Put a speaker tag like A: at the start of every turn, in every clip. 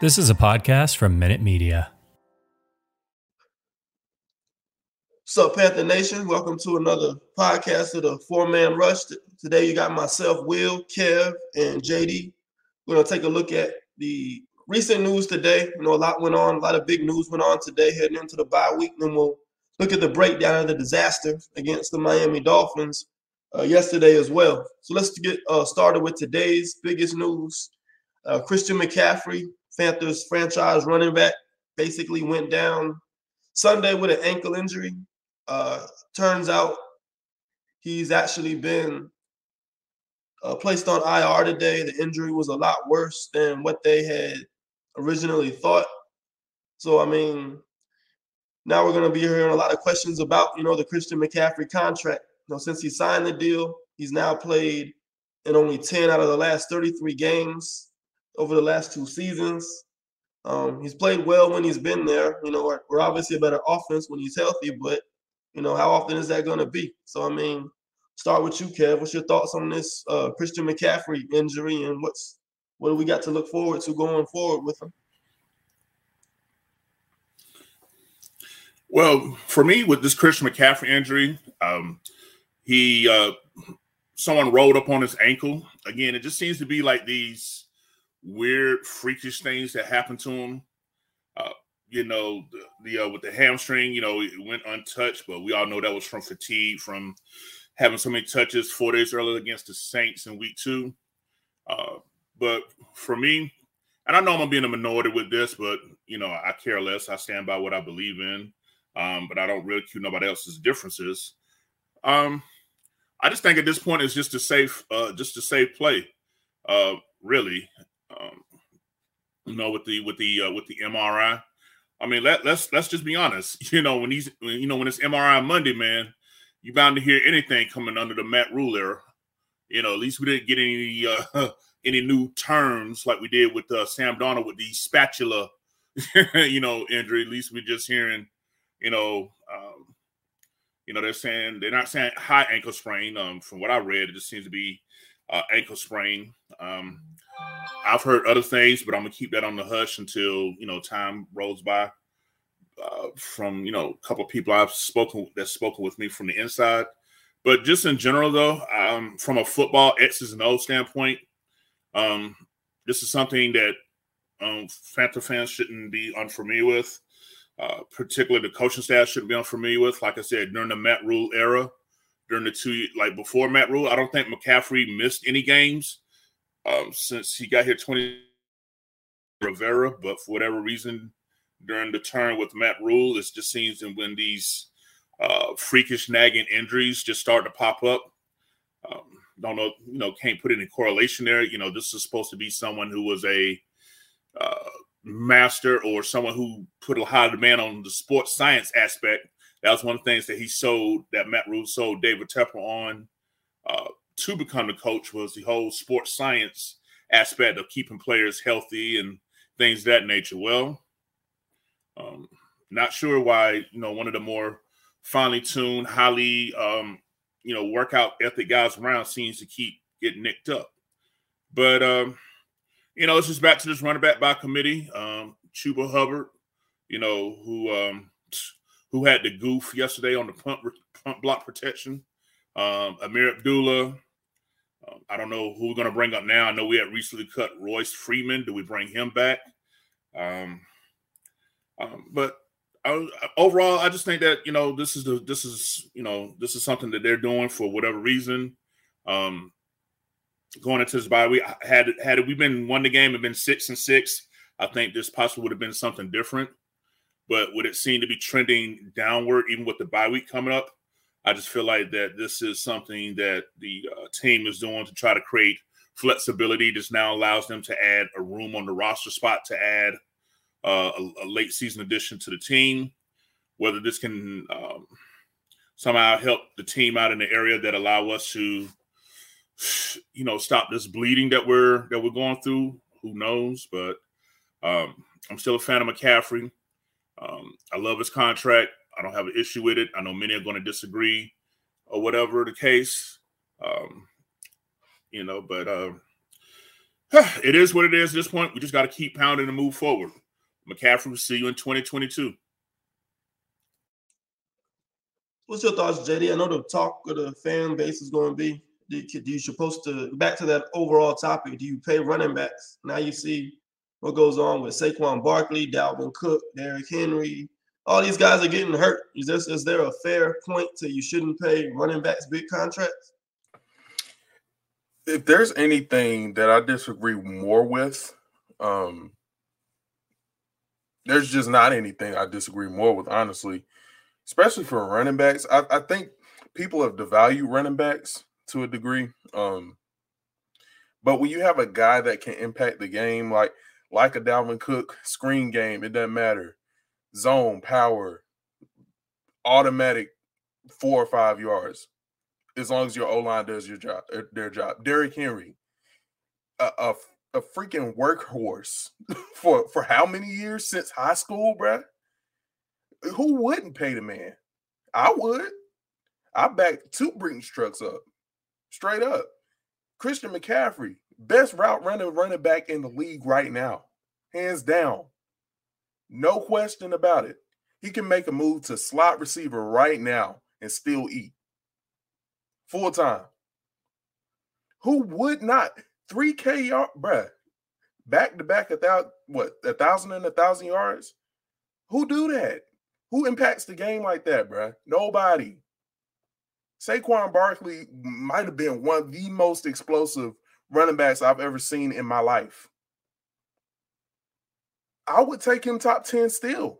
A: This is a podcast from Minute Media.
B: What's up, Panther Nation? Welcome to another podcast of the Four-Man Rush. Today you got myself, Will, Kev, and JD. We're going to take a look at the recent news today. A lot went on. A lot of big news went on today heading into the bye week. Then we'll look at the breakdown of the disaster against the Miami Dolphins yesterday as well. So let's get started with today's biggest news. Christian McCaffrey, Panthers franchise running back, basically went down Sunday with an ankle injury. Turns out he's actually been placed on IR today. The injury was a lot worse than what they had originally thought. So, now we're going to be hearing a lot of questions about, the Christian McCaffrey contract. Since he signed the deal, he's now played in only 10 out of the last 33 games over the last two seasons. He's played well when he's been there. We're obviously a better offense when he's healthy, but how often is that going to be? So, start with you, Kev. What's your thoughts on this Christian McCaffrey injury, and what do we got to look forward to going forward with him?
C: Well, for me, with this Christian McCaffrey injury, someone rolled up on his ankle. Again, it just seems to be like these weird, freakish things that happen to him. With the hamstring, it went untouched, but we all know that was from fatigue, from having so many touches 4 days earlier against the Saints in week 2. But for me, and I know I'm going to be in a minority with this, but, I care less. I stand by what I believe in, but I don't ridicule nobody else's differences. I just think at this point it's just a safe play, really. With the MRI. Let's just be honest. When it's MRI Monday, man, you're bound to hear anything coming under the Matt Rule era. At least we didn't get any new terms like we did with Sam Darnold with the spatula, injury. At least we're just hearing, they're not saying high ankle sprain. From what I read, it just seems to be ankle sprain. I've heard other things, but I'm gonna keep that on the hush until time rolls by. From a couple of people that's spoken with me from the inside, but just in general though, from a football X's and O's standpoint, this is something that Panther fans shouldn't be unfamiliar with. Particularly the coaching staff shouldn't be unfamiliar with. Like I said, during the Matt Rule era, during the 2 before Matt Rule, I don't think McCaffrey missed any games. Since he got here 20 Rivera, but for whatever reason, during the turn with Matt Rule, it just seems that when these freakish nagging injuries just start to pop up, don't know, can't put any correlation there. This is supposed to be someone who was a master or someone who put a high demand on the sports science aspect. That was one of the things that Matt Rule sold David Tepper on to become the coach, was the whole sports science aspect of keeping players healthy and things of that nature. Well, not sure why, one of the more finely tuned, highly, workout ethic guys around seems to keep getting nicked up. But, it's just back to this running back by committee, Chuba Hubbard, who had the goof yesterday on the punt block protection. Amir Abdullah. I don't know who we're going to bring up now. I know we had recently cut Royce Freeman. Do we bring him back? But overall, I just think that this is something that they're doing for whatever reason. Going into this bye week, had we been won the game and been 6-6, I think this possibly would have been something different. But would it seem to be trending downward, even with the bye week coming up? I just feel like that this is something that the team is doing to try to create flexibility. This now allows them to add a room on the roster spot to add a late season addition to the team. Whether this can somehow help the team out in the area that allow us to, stop this bleeding that we're going through, who knows? But I'm still a fan of McCaffrey. I love his contract. I don't have an issue with it. I know many are going to disagree or whatever the case, but It is what it is at this point. We just got to keep pounding and move forward. McCaffrey will see you in 2022.
B: What's your thoughts, JD? I know the talk of the fan base is going to be, do you supposed to, back to that overall topic, do you pay running backs? Now you see what goes on with Saquon Barkley, Dalvin Cook, Derrick Henry. All these guys are getting hurt. Is there a fair point to you shouldn't pay running backs big contracts?
D: If there's anything that I disagree more with, there's just not anything I disagree more with, honestly, especially for running backs. I think people have devalued running backs to a degree. But when you have a guy that can impact the game, like a Dalvin Cook, screen game, it doesn't matter. Zone, power, automatic 4 or 5 yards, as long as your O-line does their job. Derrick Henry, a freaking workhorse for how many years since high school, bruh? Who wouldn't pay the man? I would. I back 2 Brinks trucks up, straight up. Christian McCaffrey, best route running back in the league right now, hands down. No question about it. He can make a move to slot receiver right now and still eat. Full time. Who would not? 3K yard, bruh. Back to back 1,000 and 1,000 yards? Who do that? Who impacts the game like that, bruh? Nobody. Saquon Barkley might have been one of the most explosive running backs I've ever seen in my life. I would take him top 10 still.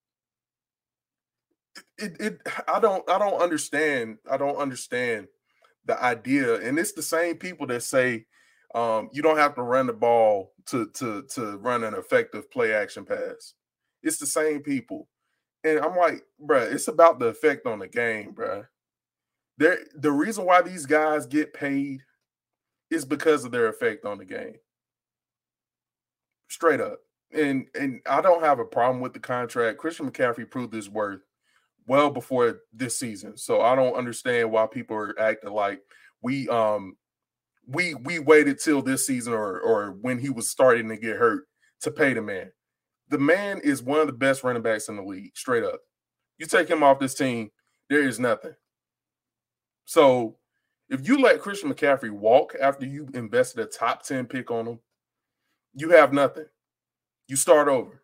D: I don't understand. I don't understand the idea. And it's the same people that say you don't have to run the ball to run an effective play action pass. It's the same people. And I'm like, bruh, it's about the effect on the game, bruh. The reason why these guys get paid is because of their effect on the game. Straight up. And I don't have a problem with the contract. Christian McCaffrey proved his worth well before this season. So I don't understand why people are acting like we waited till this season or when he was starting to get hurt to pay the man. The man is one of the best running backs in the league, straight up. You take him off this team, there is nothing. So if you let Christian McCaffrey walk after you invested a top 10 pick on him, you have nothing. You start over.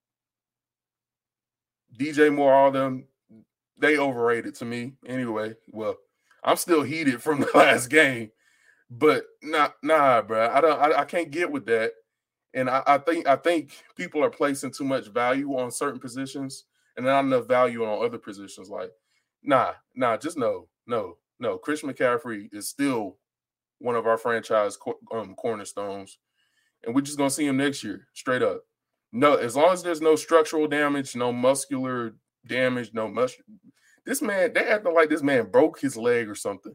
D: DJ Moore, all them, they overrated to me anyway. Well, I'm still heated from the last game, but nah, bro. I can't get with that. And I think people are placing too much value on certain positions and not enough value on other positions. Like, just no. Christian McCaffrey is still one of our franchise cornerstones, and we're just gonna see him next year, straight up. No, as long as there's no structural damage, no muscular damage, this man, they acting like this man broke his leg or something.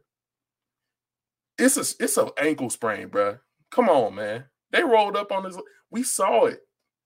D: It's an ankle sprain, bro. Come on, man. They rolled up on his. We saw it.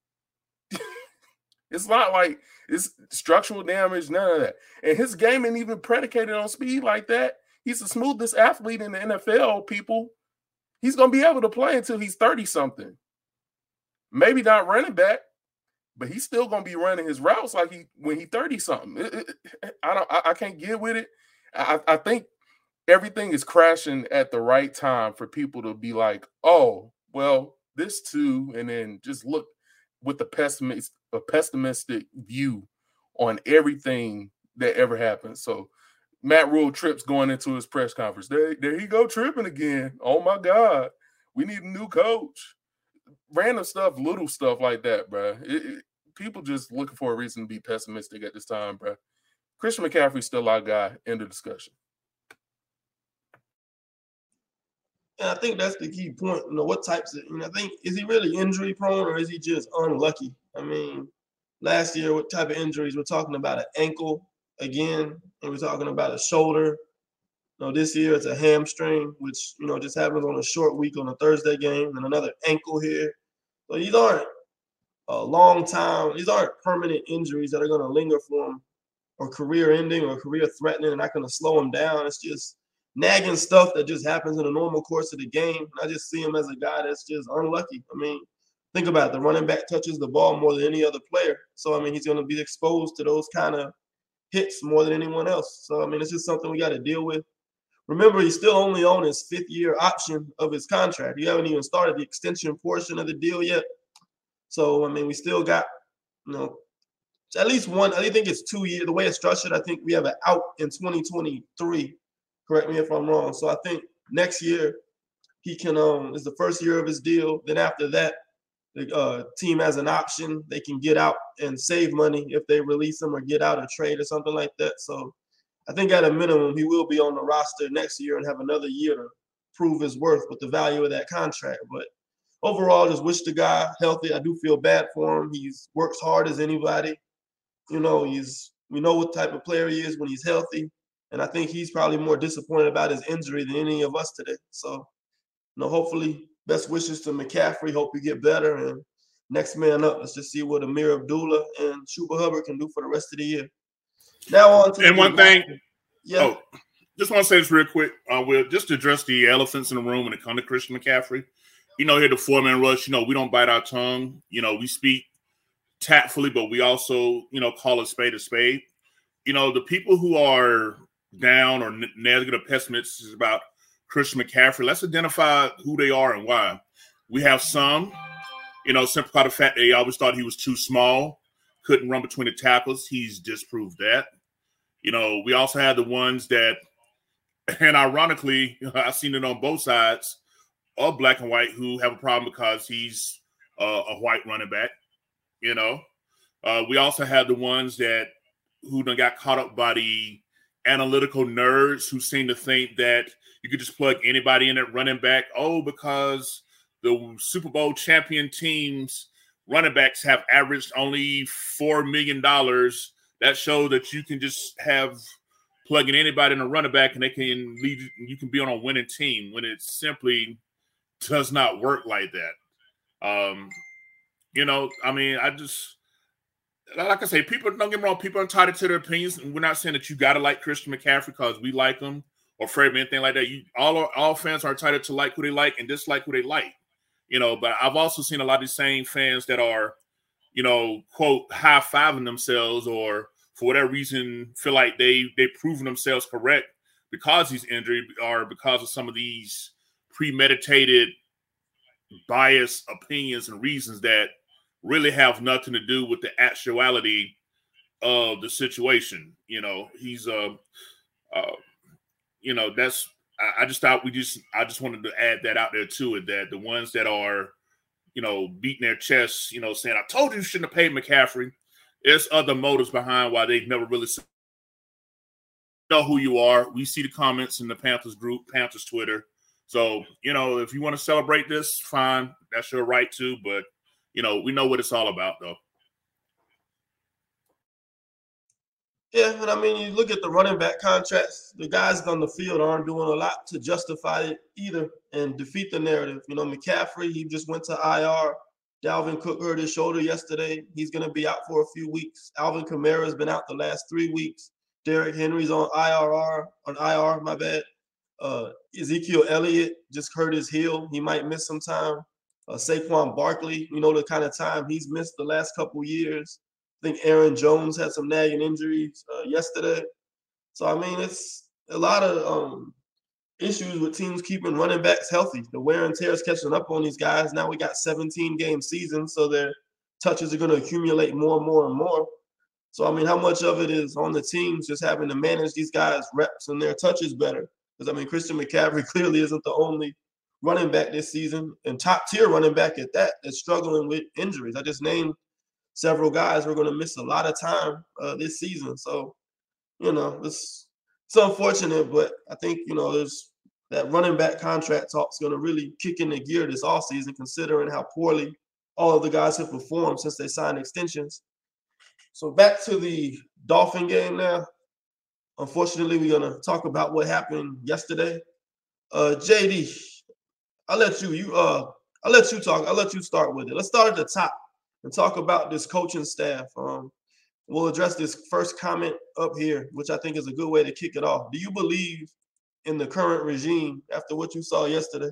D: It's not like it's structural damage, none of that. And his game ain't even predicated on speed like that. He's the smoothest athlete in the NFL, people. He's going to be able to play until he's 30-something. Maybe not running back, but he's still going to be running his routes like when he's 30-something. I can't get with it. I think everything is crashing at the right time for people to be like, oh, well, this too, and then just look with a pessimistic view on everything that ever happened. So Matt Rule trips going into his press conference. There he go tripping again. Oh my God, we need a new coach. Random stuff, little stuff like that, bro. People just looking for a reason to be pessimistic at this time, bro. Christian McCaffrey's still our guy. End of discussion.
B: And I think that's the key point. What types of, I think, is he really injury prone or is he just unlucky? I mean, last year, what type of injuries? We're talking about an ankle again, and we're talking about a shoulder. This year it's a hamstring, which, just happens on a short week on a Thursday game, and another ankle here. So these aren't these aren't permanent injuries that are going to linger for him or career ending or career threatening and not going to slow him down. It's just nagging stuff that just happens in the normal course of the game. I just see him as a guy that's just unlucky. I mean, think about it. The running back touches the ball more than any other player. So, I mean, he's going to be exposed to those kind of hits more than anyone else. So, I mean, it's just something we got to deal with. Remember, he's still only on his 5th-year option of his contract. You haven't even started the extension portion of the deal yet. So, I mean, we still got, at least one. I think it's 2 years. The way it's structured, I think we have an out in 2023. Correct me if I'm wrong. So I think next year he can is the first year of his deal. Then after that, the team has an option. They can get out and save money if they release him or get out or trade or something like that. So I think at a minimum he will be on the roster next year and have another year to prove his worth with the value of that contract. But overall, just wish the guy healthy. I do feel bad for him. He's works hard as anybody. We know what type of player he is when he's healthy. And I think he's probably more disappointed about his injury than any of us today. So, hopefully, best wishes to McCaffrey. Hope you get better. And next man up, let's just see what Amir Abdullah and Chuba Hubbard can do for the rest of the year. Now on to
C: one thing.
B: Yeah.
C: Just want to say this real quick. We'll just address the elephants in the room when it comes to Christian McCaffrey. Here the 4-man rush, we don't bite our tongue. We speak tactfully, but we also, call a spade a spade. The people who are down or negative pessimists about Christian McCaffrey, let's identify who they are and why. We have some, simply by the fact that they always thought he was too small, couldn't run between the tackles. He's disproved that. We also have the ones that, and ironically, I've seen it on both sides of black and white, who have a problem because he's a white running back. We also have the ones who done got caught up by the analytical nerds who seem to think that you could just plug anybody in at running back. Because the Super Bowl champion teams running backs have averaged only $4 million. That shows that you can just plug in anybody in a running back and they can lead. You can be on a winning team when it simply does not work like that. Like I say, people, don't get me wrong, people are entitled to their opinions, and we're not saying that you got to like Christian McCaffrey because we like him or afraid of anything like that. All fans are entitled to like who they like and dislike who they like. But I've also seen a lot of these same fans that are, quote, high-fiving themselves or for whatever reason feel like they've proven themselves correct because he's injured or because of some of these premeditated biased opinions and reasons that really have nothing to do with the actuality of the situation. He's that's I just thought I just wanted to add that out there to it, that the ones that are beating their chests, saying I told you shouldn't have paid McCaffrey, there's other motives behind why they've never really know who you are. We see the comments in the Panthers group, Panthers Twitter. So if you want to celebrate this, fine, that's your right to, but we know what it's all about, though.
B: Yeah, and I mean, you look at the running back contracts, the guys on the field aren't doing a lot to justify it either and defeat the narrative. McCaffrey, he just went to IR. Dalvin Cook hurt his shoulder yesterday. He's going to be out for a few weeks. Alvin Kamara has been out the last 3 weeks. Derrick Henry's on IR, my bad. Ezekiel Elliott just hurt his heel. He might miss some time. Saquon Barkley, the kind of time he's missed the last couple years. I think Aaron Jones had some nagging injuries yesterday. So, I mean, it's a lot of issues with teams keeping running backs healthy. The wear and tear is catching up on these guys. Now we got 17-game seasons, so their touches are going to accumulate more and more and more. So, I mean, how much of it is on the teams just having to manage these guys' reps and their touches better? Because, I mean, Christian McCaffrey clearly isn't the only running back this season, and top-tier running back at that, that's struggling with injuries. I just named several guys who are going to miss a lot of time this season. So, it's unfortunate, but I think, there's that running back contract talk is going to really kick into gear this offseason, considering how poorly all of the guys have performed since they signed extensions. So back to the Dolphin game now. Unfortunately, we're going to talk about what happened yesterday. JD, I'll let you talk. I'll let you start with it. Let's start at the top and talk about this coaching staff. We'll address this first comment up here, which I think is a good way to kick it off. Do you believe in the current regime after what you saw yesterday?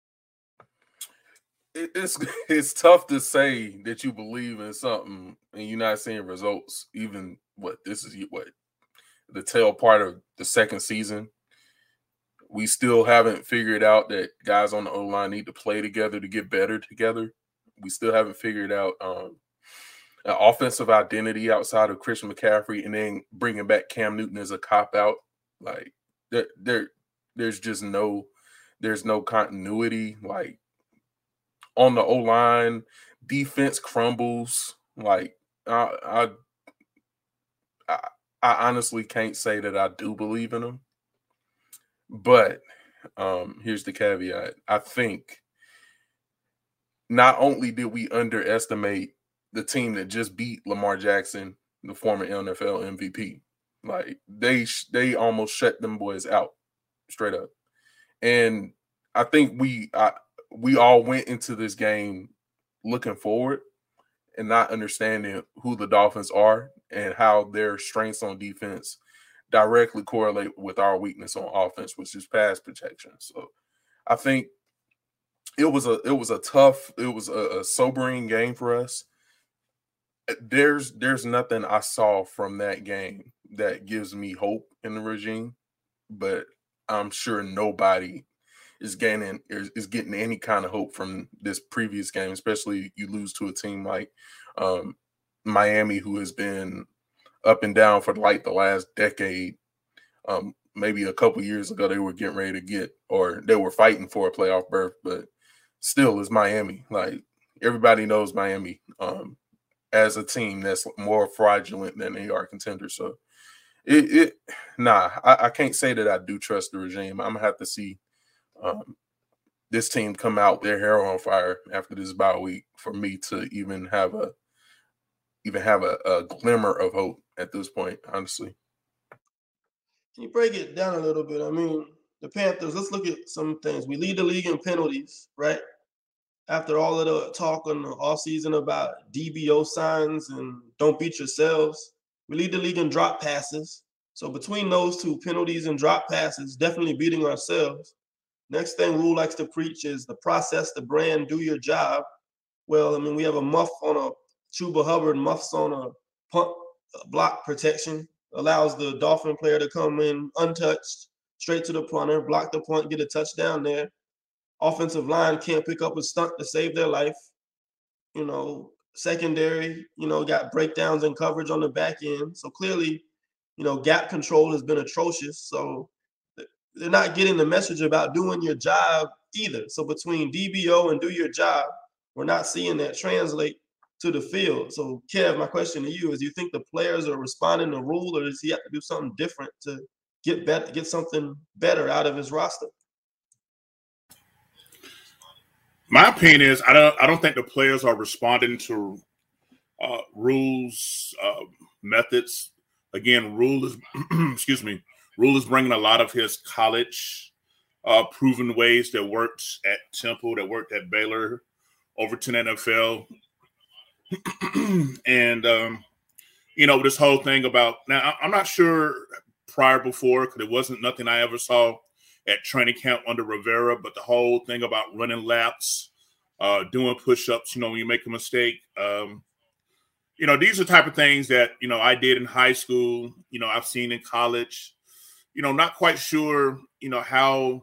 D: It's tough to say that you believe in something and you're not seeing results. Even this is the tail part of the second season. We still haven't figured out that guys on the O-line need to play together to get better together. We still haven't figured out an offensive identity outside of Christian McCaffrey, and then bringing back Cam Newton as a cop-out. Like there's just no continuity. Like on the O-line, defense crumbles. Like I honestly can't say that I do believe in them. But here's the caveat. I think not only did we underestimate the team that just beat Lamar Jackson, the former NFL MVP, like they almost shut them boys out straight up. And I think we all went into this game looking forward and not understanding who the Dolphins are and how their strengths on defense directly correlate with our weakness on offense, which is pass protection. So I think it was a sobering game for us. There's nothing I saw from that game that gives me hope in the regime, but I'm sure nobody is getting any kind of hope from this previous game, especially you lose to a team like Miami, who has been up and down for like the last decade. Maybe a couple years ago, they were getting ready to they were fighting for a playoff berth, but still is Miami. Like everybody knows Miami as a team that's more fraudulent than they are contenders. So I can't say that I do trust the regime. I'm gonna have to see this team come out their hair on fire after this bye week for me to even have a glimmer of hope at this point, honestly.
B: Can you break it down a little bit? I mean, the Panthers, let's look at some things. We lead the league in penalties, right? After all of the talk on the offseason about DBO signs and don't beat yourselves, we lead the league in drop passes. So between those two, penalties and drop passes, definitely beating ourselves. Next thing Rule likes to preach is the process, the brand, do your job. Well, I mean, we have a muff on a Chuba Hubbard, muffs on a punt block protection, allows the Dolphin player to come in untouched, straight to the punter, block the punt, get a touchdown there. Offensive line can't pick up a stunt to save their life. Secondary, got breakdowns in coverage on the back end. So clearly, gap control has been atrocious. So they're not getting the message about doing your job either. So between DBO and do your job, we're not seeing that translate to the field. So Kev, my question to you is, do you think the players are responding to Rule, or does he have to do something different to get something better out of his roster?
C: My opinion is I don't think the players are responding to Rule's methods. Again, Rule is Rule is bringing a lot of his college proven ways that worked at Temple, that worked at Baylor, over to the NFL. And this whole thing about, now I'm not sure before, because it wasn't nothing I ever saw at training camp under Rivera, but the whole thing about running laps, doing push-ups, when you make a mistake. These are the type of things that, I did in high school, I've seen in college, not quite sure, how,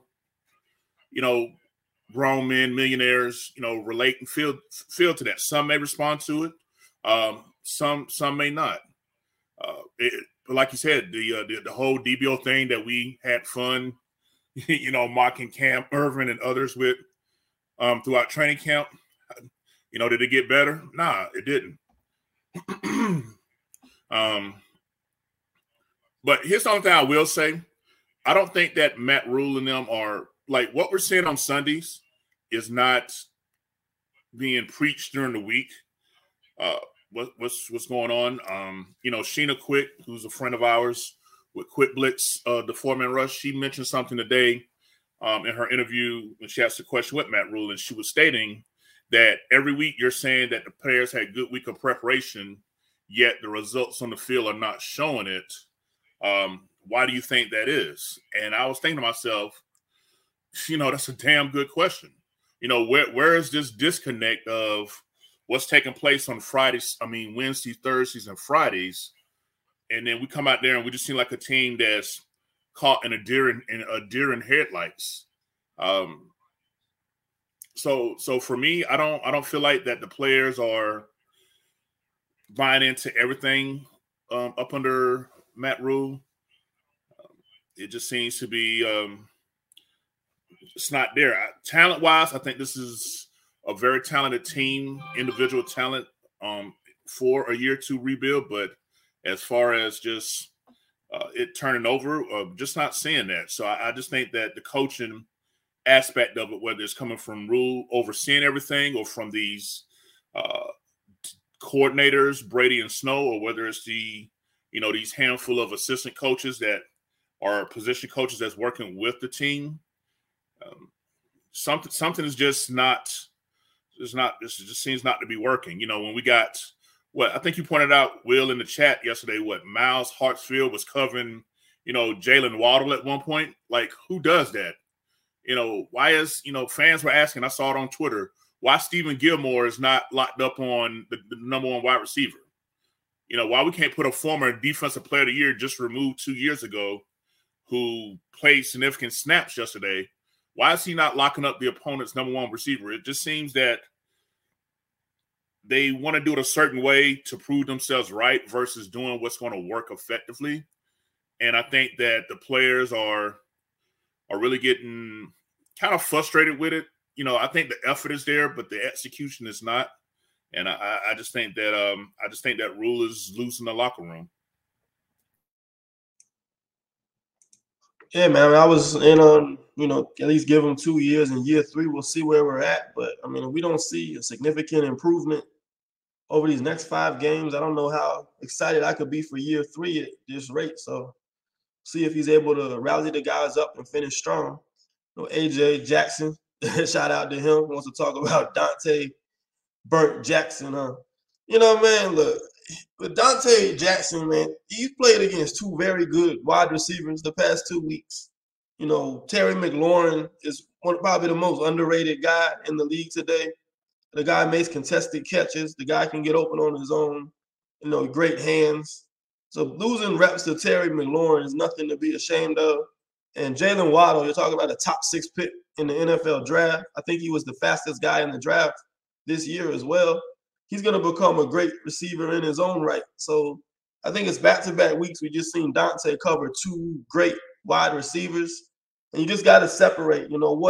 C: grown men, millionaires, relate and feel to that. Some may respond to it. Some may not. But like you said, the whole DBO thing that we had fun, mocking Cam Irvin and others with throughout training camp. Did it get better? Nah, it didn't. But here's the only thing I will say. I don't think that Matt Rule and them are, like, what we're seeing on Sundays is not being preached during the week. What's going on? Sheena Quick, who's a friend of ours with Quick Blitz, the four-man rush, she mentioned something today in her interview when she asked a question with Matt Rule, and she was stating that every week you're saying that the players had a good week of preparation, yet the results on the field are not showing it. why do you think that is? And I was thinking to myself, that's a damn good question. Where is this disconnect of what's taking place on Wednesdays, Thursdays, and Fridays, and then we come out there and we just seem like a team that's caught in a deer in headlights. So for me, I don't feel like that the players are buying into everything up under Matt Rule. It just seems to be it's not there. Talent-wise, I think this is a very talented team, individual talent for a year to rebuild. But as far as just it turning over, just not seeing that. So I just think that the coaching aspect of it, whether it's coming from Rule overseeing everything or from these coordinators, Brady and Snow, or whether it's these handful of assistant coaches that are position coaches that's working with the team, something is just seems not to be working. When we got I think you pointed out, Will, in the chat yesterday, Miles Hartsfield was covering, Jalen Waddle at one point. Like, who does that? Why is, fans were asking, I saw it on Twitter, why Stephen Gilmore is not locked up on the number one wide receiver? Why we can't put a former defensive player of the year just removed 2 years ago who played significant snaps yesterday? Why is he not locking up the opponent's number one receiver? It just seems that they want to do it a certain way to prove themselves right versus doing what's going to work effectively. And I think that the players are really getting kind of frustrated with it. I think the effort is there, but the execution is not. And I just think that Rule is losing the locker room.
B: Yeah, man. I was in at least give them 2 years. In year 3, we'll see where we're at. But if we don't see a significant improvement over these next 5 games, I don't know how excited I could be for year 3 at this rate. So see if he's able to rally the guys up and finish strong. AJ Jackson, shout out to him, wants to talk about Dante Burnt Jackson. Man, look, with Dante Jackson, man, he's played against 2 very good wide receivers the past 2 weeks. Terry McLaurin is probably the most underrated guy in the league today. The guy makes contested catches. The guy can get open on his own. Great hands. So losing reps to Terry McLaurin is nothing to be ashamed of. And Jalen Waddle, you're talking about a top 6 pick in the NFL draft. I think he was the fastest guy in the draft this year as well. He's going to become a great receiver in his own right. So I think it's back-to-back weeks. We just seen Dante cover 2 great wide receivers. And you just got to separate,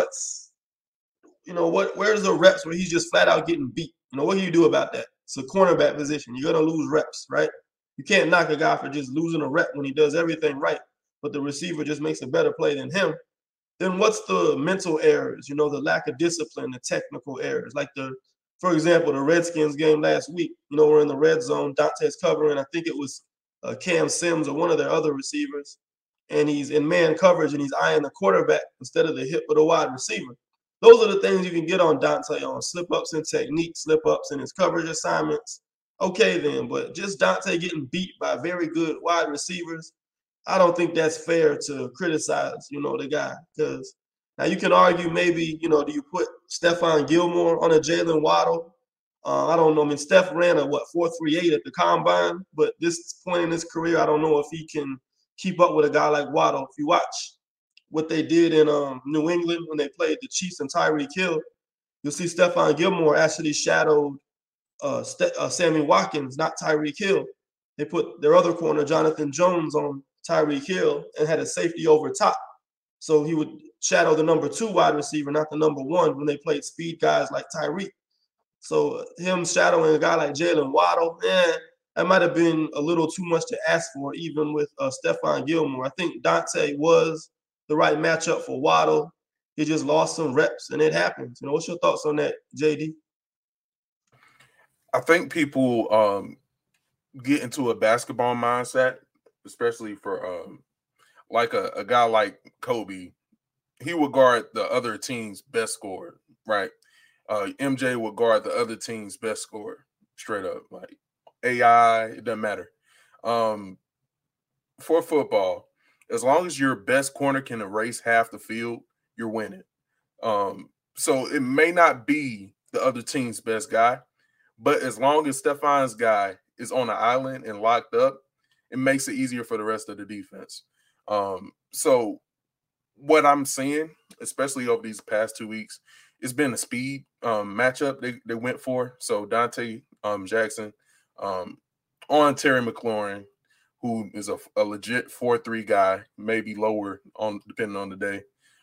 B: where's the reps where he's just flat out getting beat? What can you do about that? It's a cornerback position. You're going to lose reps, right? You can't knock a guy for just losing a rep when he does everything right, but the receiver just makes a better play than him. Then what's the mental errors, the lack of discipline, the technical errors? Like for example, the Redskins game last week, we're in the red zone. Dante's covering, I think it was Cam Sims or one of their other receivers, and he's in man coverage and he's eyeing the quarterback instead of the hip of the wide receiver. Those are the things you can get on Dante on slip-ups in technique, slip-ups in his coverage assignments. Okay, then, but just Dante getting beat by very good wide receivers, I don't think that's fair to criticize, the guy. Because now you can argue maybe, do you put Stephon Gilmore on a Jalen Waddle? I don't know. Steph ran a 4.38 at the combine, but this point in his career, I don't know if he can keep up with a guy like Waddle. If you watch what they did in New England when they played the Chiefs and Tyreek Hill, you'll see Stephon Gilmore actually shadowed Sammy Watkins, not Tyreek Hill. They put their other corner, Jonathan Jones, on Tyreek Hill and had a safety over top. So he would shadow the number 2 wide receiver, not the number 1, when they played speed guys like Tyreek. So him shadowing a guy like Jalen Waddle, that might have been a little too much to ask for, even with Stephon Gilmore. I think Dante was the right matchup for Waddle. He just lost some reps, and it happens. What's your thoughts on that, JD?
D: I think people get into a basketball mindset, especially for like a guy like Kobe. He would guard the other team's best scorer, right? MJ would guard the other team's best scorer, straight up. Like AI, it doesn't matter. For football, As long as your best corner can erase half the field, you're winning. So it may not be the other team's best guy, but as long as Stefan's guy is on the island and locked up, it makes it easier for the rest of the defense. So what I'm seeing, especially over these past 2 weeks, it's been a speed matchup they went for. So Dante Jackson on Terry McLaurin, who is a legit 4-3 guy, maybe lower on depending on the day.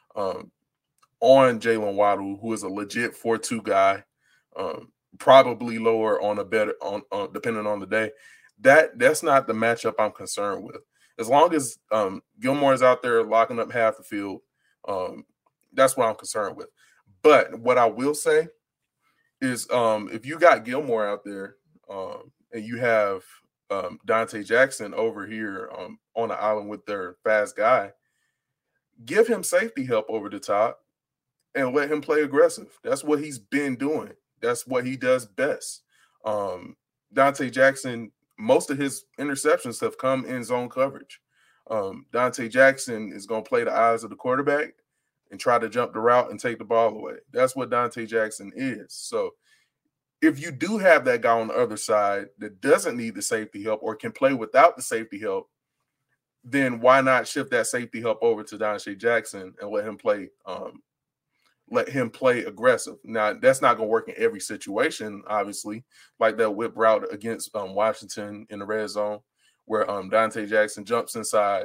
D: On Jalen Waddle, who is a legit 4-2 guy, probably lower on a better on depending on the day. That's not the matchup I'm concerned with. As long as Gilmore is out there locking up half the field, that's what I'm concerned with. But what I will say is if you got Gilmore out there and you have Dante Jackson over here on the island with their fast guy, give him safety help over the top and let him play aggressive. That's what he's been doing. That's what he does best. Dante Jackson, most of his interceptions have come in zone coverage. Dante Jackson is going to play the eyes of the quarterback and try to jump the route and take the ball away. That's what Dante Jackson is. So if you do have that guy on the other side that doesn't need the safety help or can play without the safety help, then why not shift that safety help over to Dante Jackson and let him play aggressive? Now, that's not going to work in every situation, obviously, like that whip route against Washington in the red zone where Dante Jackson jumps inside.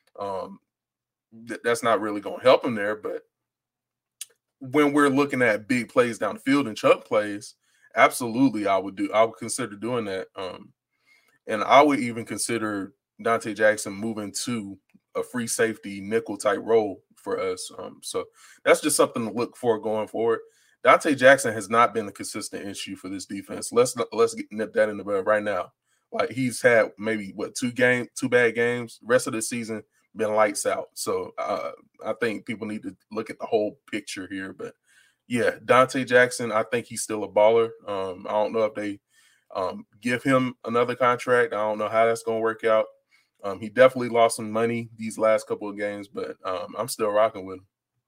D: That's not really going to help him there. But when we're looking at big plays down the field and chunk plays, absolutely, I would consider doing that. And I would even consider Dante Jackson moving to a free safety nickel type role for us. So that's just something to look for going forward. Dante Jackson has not been a consistent issue for this defense. Let's nip that in the bud right now. Like he's had maybe two bad games. Rest of the season been lights out. So I think people need to look at the whole picture here. But yeah, Dante Jackson, I think he's still a baller. I don't know if they give him another contract. I don't know how that's going to work out. He definitely lost some money these last couple of games, but I'm still rocking with him.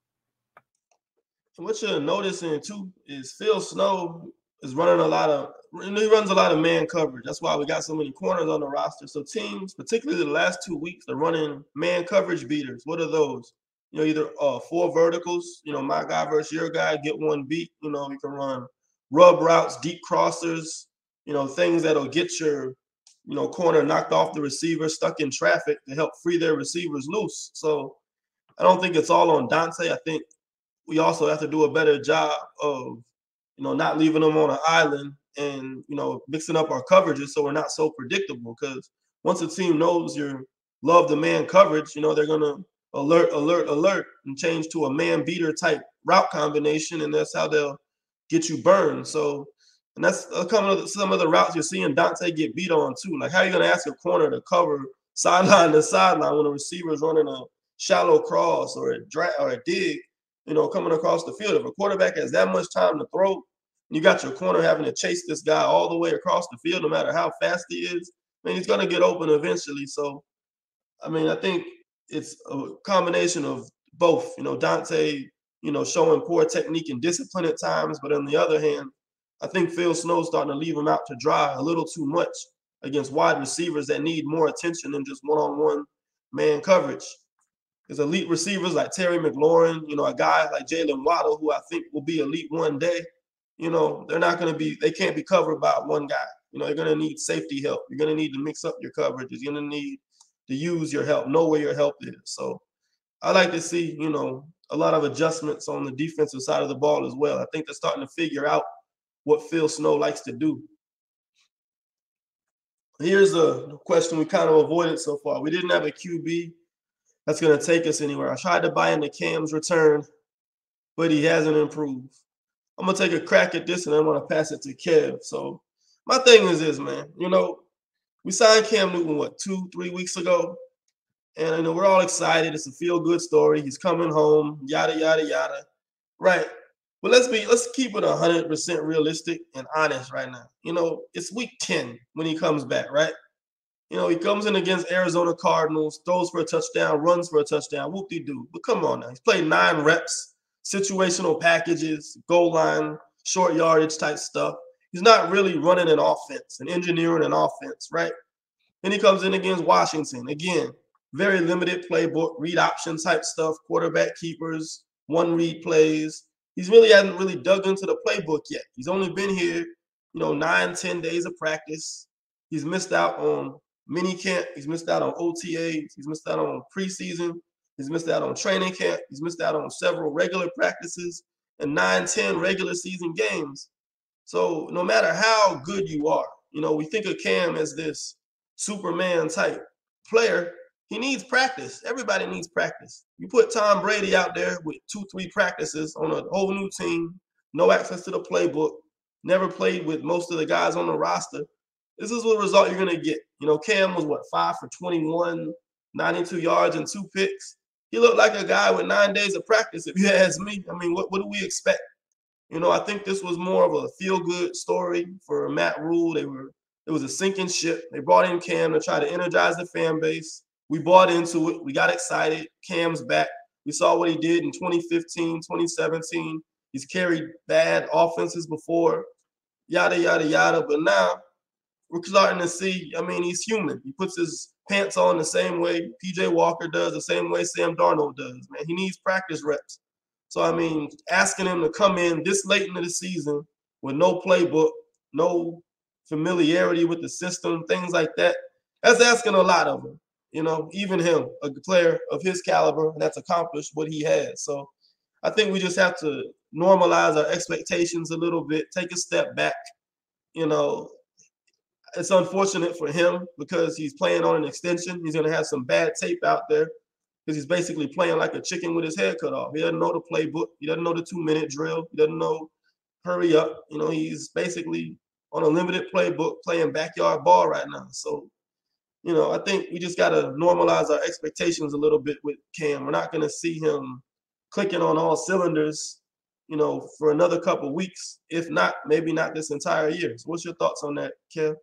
B: What you're noticing too is Phil Snow is running he runs a lot of man coverage. That's why we got so many corners on the roster. So teams, particularly the last 2 weeks, they're running man coverage beaters. What are those? Either 4 verticals, my guy versus your guy, get one beat. We can run rub routes, deep crossers, things that'll get your corner knocked off the receiver, stuck in traffic to help free their receivers loose. So I don't think it's all on Dante. I think we also have to do a better job of, not leaving them on an island and, mixing up our coverages so we're not so predictable. Because once a team knows you love the man coverage, they're going to alert and change to a man beater type route combination. And that's how they'll get you burned. So, and that's some of the routes you're seeing Dante get beat on too. Like, how are you going to ask a corner to cover sideline to sideline when a receiver is running a shallow cross or a dig, coming across the field? If a quarterback has that much time to throw, and you got your corner having to chase this guy all the way across the field, no matter how fast he is, he's going to get open eventually. So, I think it's a combination of both. Dante, showing poor technique and discipline at times, but on the other hand, I think Phil Snow's starting to leave him out to dry a little too much against wide receivers that need more attention than just one-on-one man coverage. There's elite receivers like Terry McLaurin, a guy like Jalen Waddle, who I think will be elite one day. They can't be covered by one guy. You're going to need safety help. You're going to need to mix up your coverage. You're going to need to use your help, know where your help is. So I like to see, a lot of adjustments on the defensive side of the ball as well. I think they're starting to figure out what Phil Snow likes to do. Here's a question we kind of avoided so far. We didn't have a QB that's going to take us anywhere. I tried to buy into Cam's return, but he hasn't improved. I'm going to take a crack at this, and I'm going to pass it to Kev. So my thing is this, man. We signed Cam Newton, 2-3 weeks ago? And, we're all excited. It's a feel-good story. He's coming home, yada, yada, yada. Right. But let's keep it 100% realistic and honest right now. It's week 10 when he comes back, right? You know, he comes in against Arizona Cardinals, throws for a touchdown, runs for a touchdown, whoop-de-doo. But come on now. He's played 9 reps, situational packages, goal line, short yardage type stuff. He's not really running an offense and engineering an offense, right? Then he comes in against Washington. Again, very limited playbook, read option type stuff, quarterback keepers, one read plays. He's really hasn't really dug into the playbook yet. He's only been here, 9-10 days of practice. He's missed out on mini camp. He's missed out on OTAs. He's missed out on preseason. He's missed out on training camp. He's missed out on several regular practices and 9-10 regular season games. So no matter how good you are, we think of Cam as this Superman type player. He needs practice. Everybody needs practice. You put Tom Brady out there with 2-3 practices on a whole new team, no access to the playbook, never played with most of the guys on the roster. This is the result you're going to get. Cam was 5 for 21, 92 yards and 2 picks. He looked like a guy with 9 days of practice, if you ask me. I mean, what do we expect? I think this was more of a feel-good story for Matt Rule. It was a sinking ship. They brought in Cam to try to energize the fan base. We bought into it. We got excited. Cam's back. We saw what he did in 2015, 2017. He's carried bad offenses before, yada, yada, yada. But now we're starting to see, he's human. He puts his pants on the same way P.J. Walker does, the same way Sam Darnold does, man. He needs practice reps. So, asking him to come in this late into the season with no playbook, no familiarity with the system, things like that, that's asking a lot of him. Even him, a player of his caliber that's accomplished what he has. So I think we just have to normalize our expectations a little bit, take a step back. It's unfortunate for him because he's playing on an extension. He's going to have some bad tape out there because he's basically playing like a chicken with his head cut off. He doesn't know the playbook. He doesn't know the 2-minute drill. He doesn't know hurry up. He's basically on a limited playbook playing backyard ball right now. So, I think we just got to normalize our expectations a little bit with Cam. We're not going to see him clicking on all cylinders, for another couple of weeks. If not, maybe not this entire year. So what's your thoughts on that, Kev?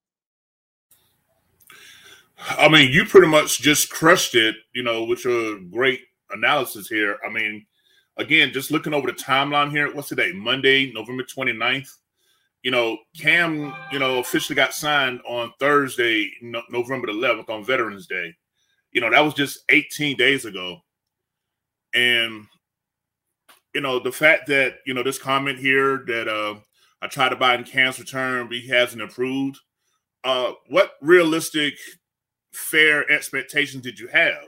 C: You pretty much just crushed it, with your great analysis here. Again, just looking over the timeline here, what's today? Monday, November 29th. Cam, officially got signed on Thursday, November 11th on Veterans Day. That was just 18 days ago. And, the fact that, this comment here that I tried to buy in Cam's return, but he hasn't improved. What realistic, fair expectations did you have?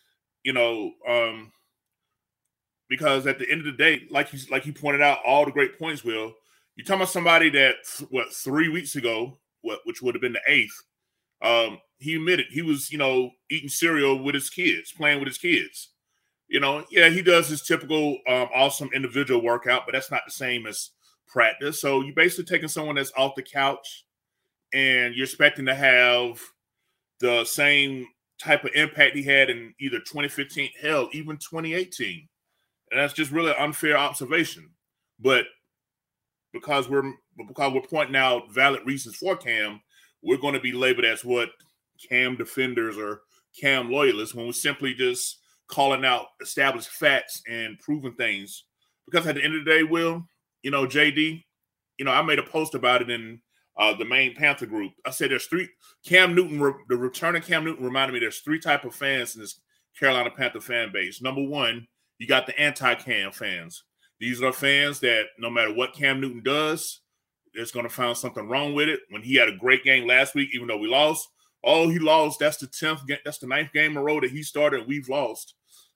C: Because at the end of the day, like you pointed out, all the great points, Will, you're talking about somebody that 3 weeks ago, which would have been the 8th, he admitted he was, eating cereal with his kids, playing with his kids. Yeah, he does his typical awesome individual workout, but that's not the same as practice. So you're basically taking someone that's off the couch and you're expecting to have the same type of impact he had in either 2015, hell, even 2018. And that's just really an unfair observation. But because we're pointing out valid reasons for Cam, we're going to be labeled as what Cam defenders or Cam loyalists when we're simply just calling out established facts and proving things. Because at the end of the day, Will, JD, I made a post about it in the main Panther group. I said there's 3. Cam Newton, the return of Cam Newton reminded me there's 3 type of fans in this Carolina Panther fan base. Number 1, you got the anti-Cam fans. These are fans that no matter what Cam Newton does, it's going to find something wrong with it. When he had a great game last week, even though we lost, he lost. That's the 10th game. That's the 9th game in a row that he started and we've lost.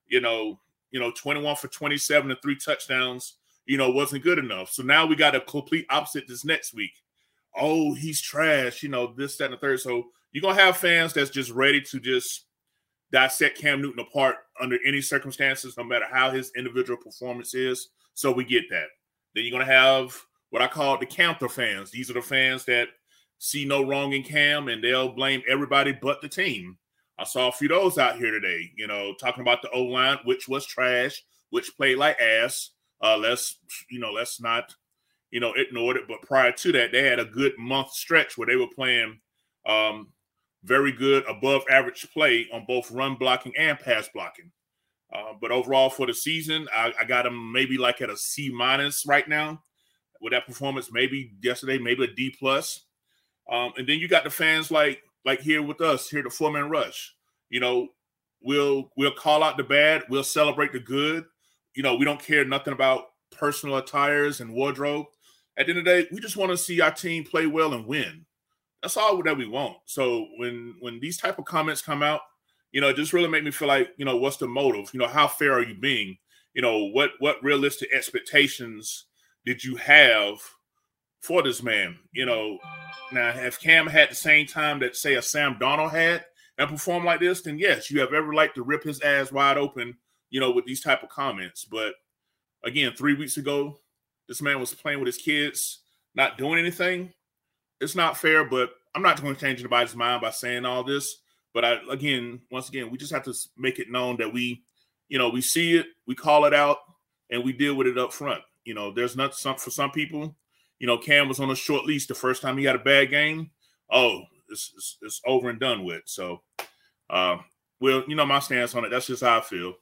C: 21 for 27 and 3 touchdowns, wasn't good enough. So now we got a complete opposite this next week. Oh, he's trash, this, that, and the third. So you're going to have fans that's just ready to just dissect Cam Newton apart under any circumstances, no matter how his individual performance is. So we get that. Then you're going to have what I call the counter fans. These are the fans that see no wrong in Cam and they'll blame everybody but the team. I saw a few of those out here today, talking about the O-line, which was trash, which played like ass. Let's not, ignore it. But prior to that, they had a good month stretch where they were playing very good above average play on both run blocking and pass blocking. But overall for the season, I got him maybe like at a C- right now with that performance. Maybe yesterday, maybe a D+. And then you got the fans like here with us, here at the Four-Man Rush. You know, we'll call out the bad, we'll celebrate the good. You know, we don't care nothing about personal attires and wardrobe. At the end of the day, we just want to see our team play well and win. That's all that we want. So when these type of comments come out, you know, it just really make me feel like, you know, what's the motive? You know, how fair are you being? You know, what realistic expectations did you have for this man? You know, now if Cam had the same time that, say, a Sam Darnold had and performed like this, then yes, you have every right to rip his ass wide open, you know, with these type of comments. But again, 3 weeks ago, this man was playing with his kids, not doing anything. It's not fair, but I'm not going to change anybody's mind by saying all this. But once again, we just have to make it known that we see it, we call it out, and we deal with it up front. You know, there's not for some people, you know, Cam was on a short leash the first time he had a bad game. Oh, it's over and done with. So, well, you know, my stance on it, that's just how I feel.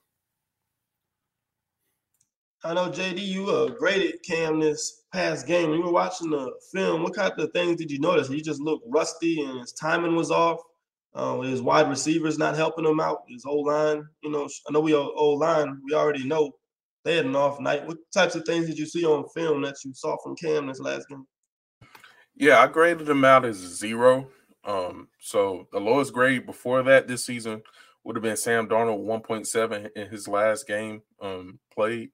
B: I know, JD, you graded Cam this past game. When you were watching the film, what kind of things did you notice? He just looked rusty and his timing was off. His wide receivers not helping him out. His O-line, you know, I know we O-line, we already know they had an off night. What types of things did you see on film that you saw from Cam this last game?
D: Yeah, I graded him out as 0. So the lowest grade before that this season would have been Sam Darnold, 1.7 in his last game played.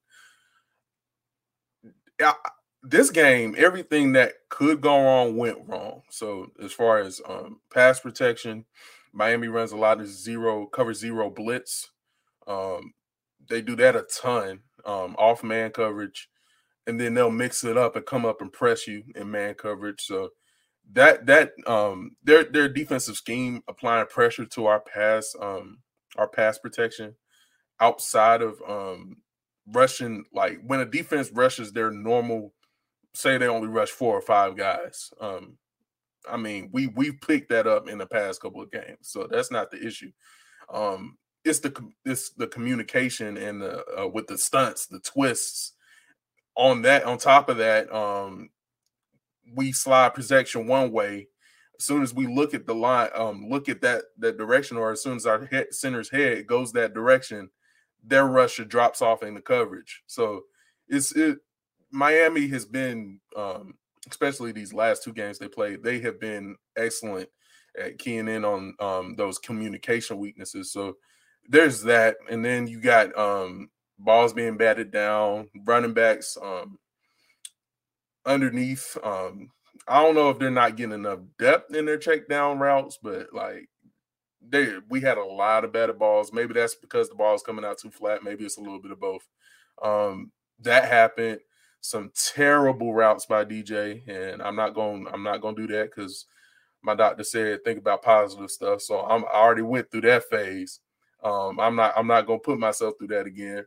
D: Yeah, this game, everything that could go wrong went wrong. So as far as pass protection, Miami runs a lot of cover zero blitz. They do that a ton, off man coverage, and then they'll mix it up and come up and press you in man coverage. So that their defensive scheme applying pressure to our pass protection outside of rushing, like when a defense rushes their normal, say they only rush 4 or 5 guys. I mean, we've picked that up in the past couple of games, so that's not the issue. It's the communication and the with the stunts, the twists. On top of that, we slide protection one way. As soon as we look at the line, look at that direction, or as soon as our center's head goes that direction, their rusher drops off in the coverage. So Miami has been, especially these last 2 games they played, they have been excellent at keying in on those communication weaknesses. So there's that. And then you got balls being batted down, running backs underneath. I don't know if they're not getting enough depth in their check down routes, but like we had a lot of batted balls. Maybe that's because the ball's coming out too flat. Maybe it's a little bit of both. That happened. Some terrible routes by DJ, and I'm not going to do that because my doctor said think about positive stuff. So I already went through that phase. I'm not going to put myself through that again.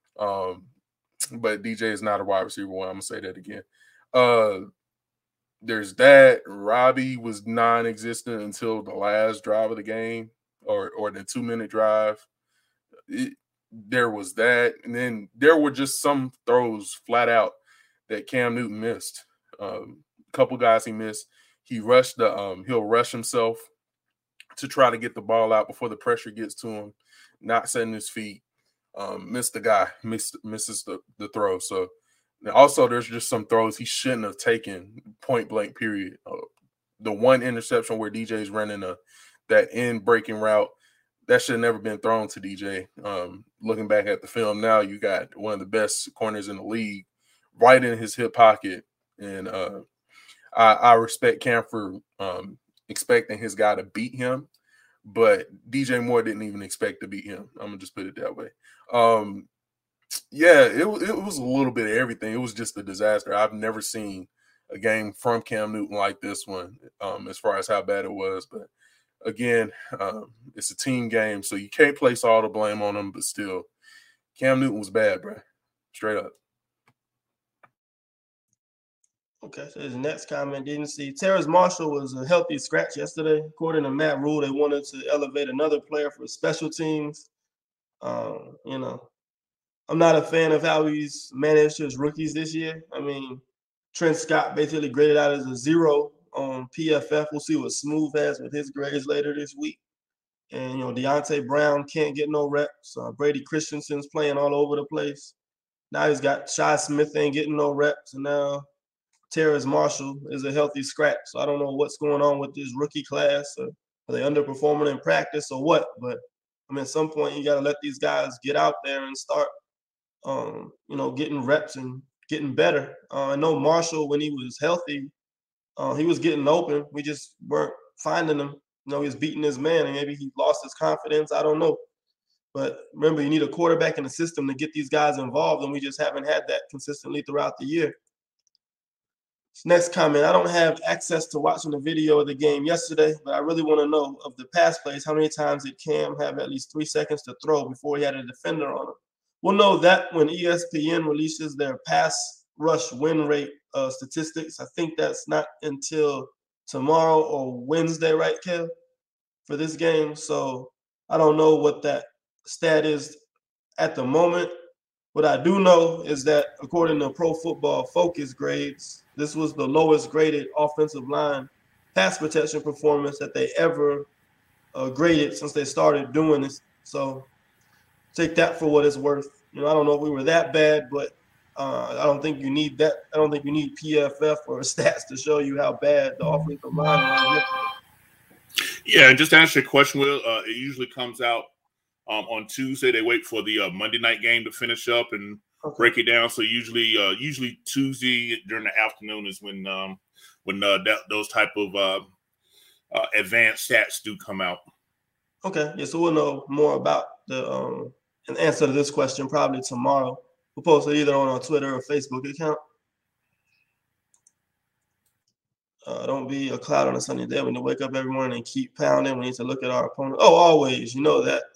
D: But DJ is not a wide receiver one. I'm gonna say that again. There's that. Robbie was non-existent until the last drive of the game, or the 2-minute drive. There was that, and then there were just some throws flat out that Cam Newton missed. A couple guys he missed. He rushed he'll rush himself to try to get the ball out before the pressure gets to him, not setting his feet. Missed the guy, misses the throw. So also there's just some throws he shouldn't have taken, point blank period. The one interception where DJ's running that end breaking route, that should have never been thrown to DJ. Looking back at the film now, you got one of the best corners in the league right in his hip pocket. And I respect Cam for expecting his guy to beat him, but DJ Moore didn't even expect to beat him. I'm going to just put it that way. Yeah, it was a little bit of everything. It was just a disaster. I've never seen a game from Cam Newton like this one, as far as how bad it was. But again, it's a team game, so you can't place all the blame on him. But still, Cam Newton was bad, bro. Straight up.
B: Okay, so his next comment, didn't see. Terrace Marshall was a healthy scratch yesterday. According to Matt Rule, they wanted to elevate another player for special teams. You know, I'm not a fan of how he's managed his rookies this year. I mean, Trent Scott basically graded out as a 0 on PFF. We'll see what Smooth has with his grades later this week. And, Deontay Brown can't get no reps. Brady Christensen's playing all over the place. Now he's got Shi Smith ain't getting no reps. And now Terrace Marshall is a healthy scratch. So I don't know what's going on with this rookie class. Are they underperforming in practice or what? But, at some point you got to let these guys get out there and start, getting reps and getting better. I know Marshall, when he was healthy, he was getting open. We just weren't finding him. He was beating his man, and maybe he lost his confidence. I don't know. But remember, you need a quarterback in the system to get these guys involved, and we just haven't had that consistently throughout the year. Next comment, I don't have access to watching the video of the game yesterday, but I really want to know of the pass plays, how many times did Cam have at least 3 seconds to throw before he had a defender on him? We'll know that when ESPN releases their pass rush win rate statistics. I think that's not until tomorrow or Wednesday, right, Kev, for this game. So I don't know what that stat is at the moment. What I do know is that according to Pro Football Focus grades, this was the lowest graded offensive line pass protection performance that they ever graded since they started doing this. So take that for what it's worth. I don't know if we were that bad, but I don't think you need that. I don't think you need PFF or stats to show you how bad the offensive line was.
C: Yeah, and just to answer your question, Will, it usually comes out on Tuesday. They wait for the Monday night game to finish up and break it down. So usually Tuesday during the afternoon is when those type of advanced stats do come out.
B: Okay, yeah. So we'll know more about the an answer to this question probably tomorrow. We'll post it either on our Twitter or Facebook account. Don't be a cloud on a sunny day. We need to wake up every morning and keep pounding. We need to look at our opponent. Oh, always. You know that.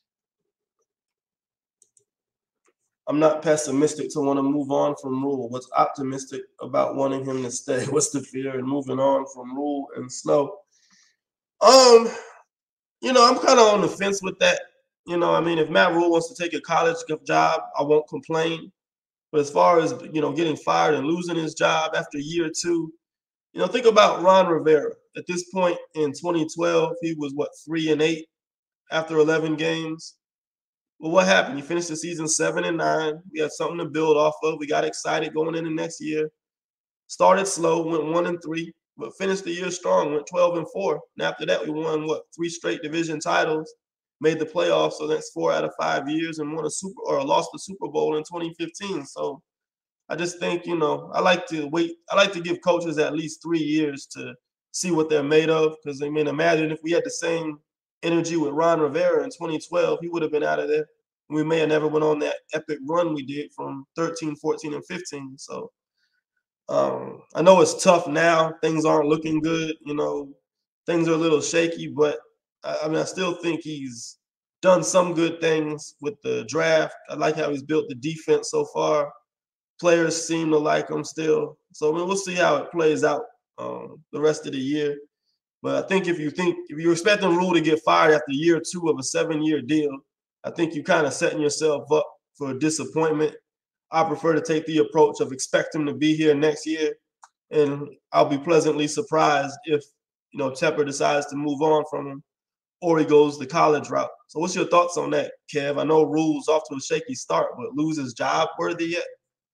B: I'm not pessimistic to want to move on from Rule. What's optimistic about wanting him to stay? What's the fear in moving on from Rule and Snow? I'm kind of on the fence with that. If Matt Rule wants to take a college job, I won't complain. But as far as, getting fired and losing his job after year 2, think about Ron Rivera. At this point in 2012, he was, 3-8 after 11 games? Well, what happened? He finished the season 7-9. We had something to build off of. We got excited going into next year. Started slow, went 1-3, but finished the year strong, went 12-4. And after that, we won, 3 straight division titles, made the playoffs the next 4 out of 5 years, and lost the Super Bowl in 2015. So I just think, I like to wait. I like to give coaches at least 3 years to see what they're made of. Because, imagine if we had the same energy with Ron Rivera in 2012, he would have been out of there. We may have never went on that epic run we did from 13, 14, and 15. So I know it's tough now. Things aren't looking good. Things are a little shaky, but I still think he's done some good things with the draft. I like how he's built the defense so far. Players seem to like him still. So we'll see how it plays out the rest of the year. But I think if you're expecting Rule to get fired after year 2 of a 7-year deal, I think you're kind of setting yourself up for a disappointment. I prefer to take the approach of expect him to be here next year, and I'll be pleasantly surprised if Tepper decides to move on from him or he goes the college route. So what's your thoughts on that, Kev? I know Rule's off to a shaky start, but lose his job worthy yet?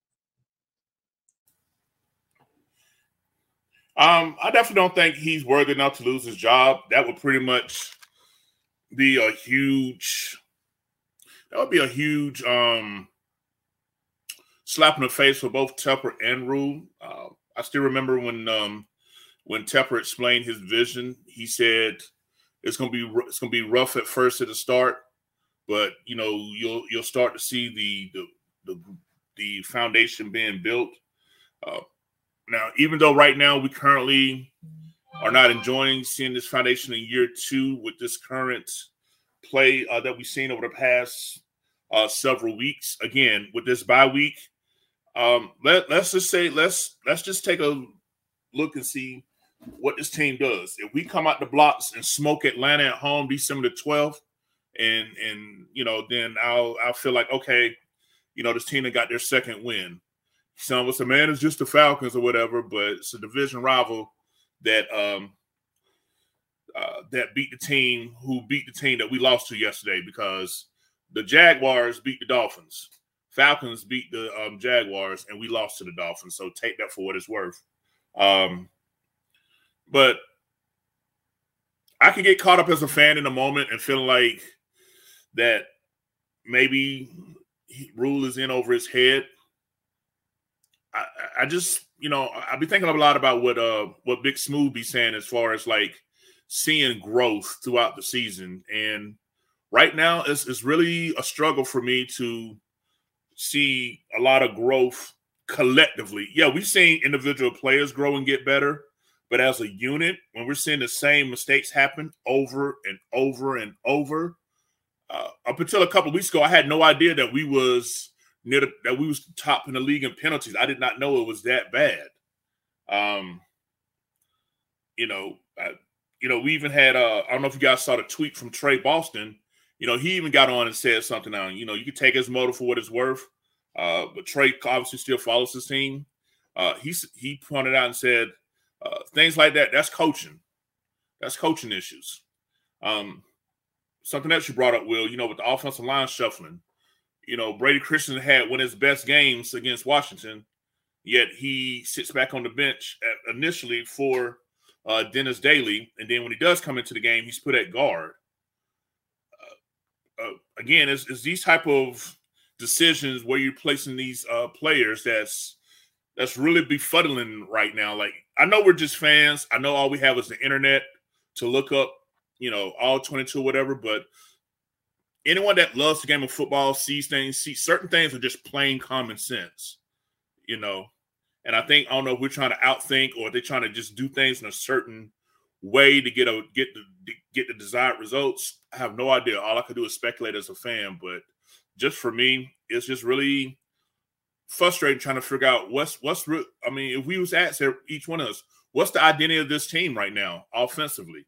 C: I definitely don't think he's worthy enough to lose his job. That would pretty much be a huge slap in the face for both Tepper and Rule. I still remember when Tepper explained his vision. He said it's gonna be rough at first at the start, but you'll start to see the foundation being built. Now, even though right now we currently are not enjoying seeing this foundation in year 2 with this current play that we've seen over the past several weeks, again, with this bye week, Let's just say let's just take a look and see what this team does. If we come out the blocks and smoke Atlanta at home December the 12th, and then I'll feel like, okay, this team that got their second win. Some of us, man, it's just the Falcons or whatever, but it's a division rival that that beat the team that we lost to yesterday, because the Jaguars beat the Dolphins. Falcons beat the Jaguars, and we lost to the Dolphins. So take that for what it's worth. But I can get caught up as a fan in the moment and feeling like that maybe Rule is in over his head. I just, I've been thinking a lot about what Big Smooth be saying as far as like seeing growth throughout the season. And right now it's really a struggle for me to see a lot of growth collectively. Yeah, we've seen individual players grow and get better, but as a unit, when we're seeing the same mistakes happen over and over and over, up until a couple of weeks ago, I had no idea that we was top in the league in penalties. I did not know it was that bad. We even had I don't know if you guys saw the tweet from Trey Boston. He even got on and said something on, you can take his motive for what it's worth. But Trey obviously still follows his team. He pointed out and said things like that. That's coaching. That's coaching issues. Something else you brought up, Will, with the offensive line shuffling. Brady Christensen had one of his best games against Washington, yet he sits back on the bench initially for Dennis Daly. And then when he does come into the game, he's put at guard. Again, it's these type of decisions where you're placing these players that's really befuddling right now. Like, I know we're just fans. I know all we have is the internet to look up, all 22 or whatever, but anyone that loves the game of football sees certain things are just plain common sense, And I don't know if we're trying to outthink or they're trying to just do things in a certain way to get the desired results. I have no idea. All I can do is speculate as a fan, but just for me, it's just really frustrating trying to figure out what's real. I mean, if we was asked each one of us, what's the identity of this team right now offensively?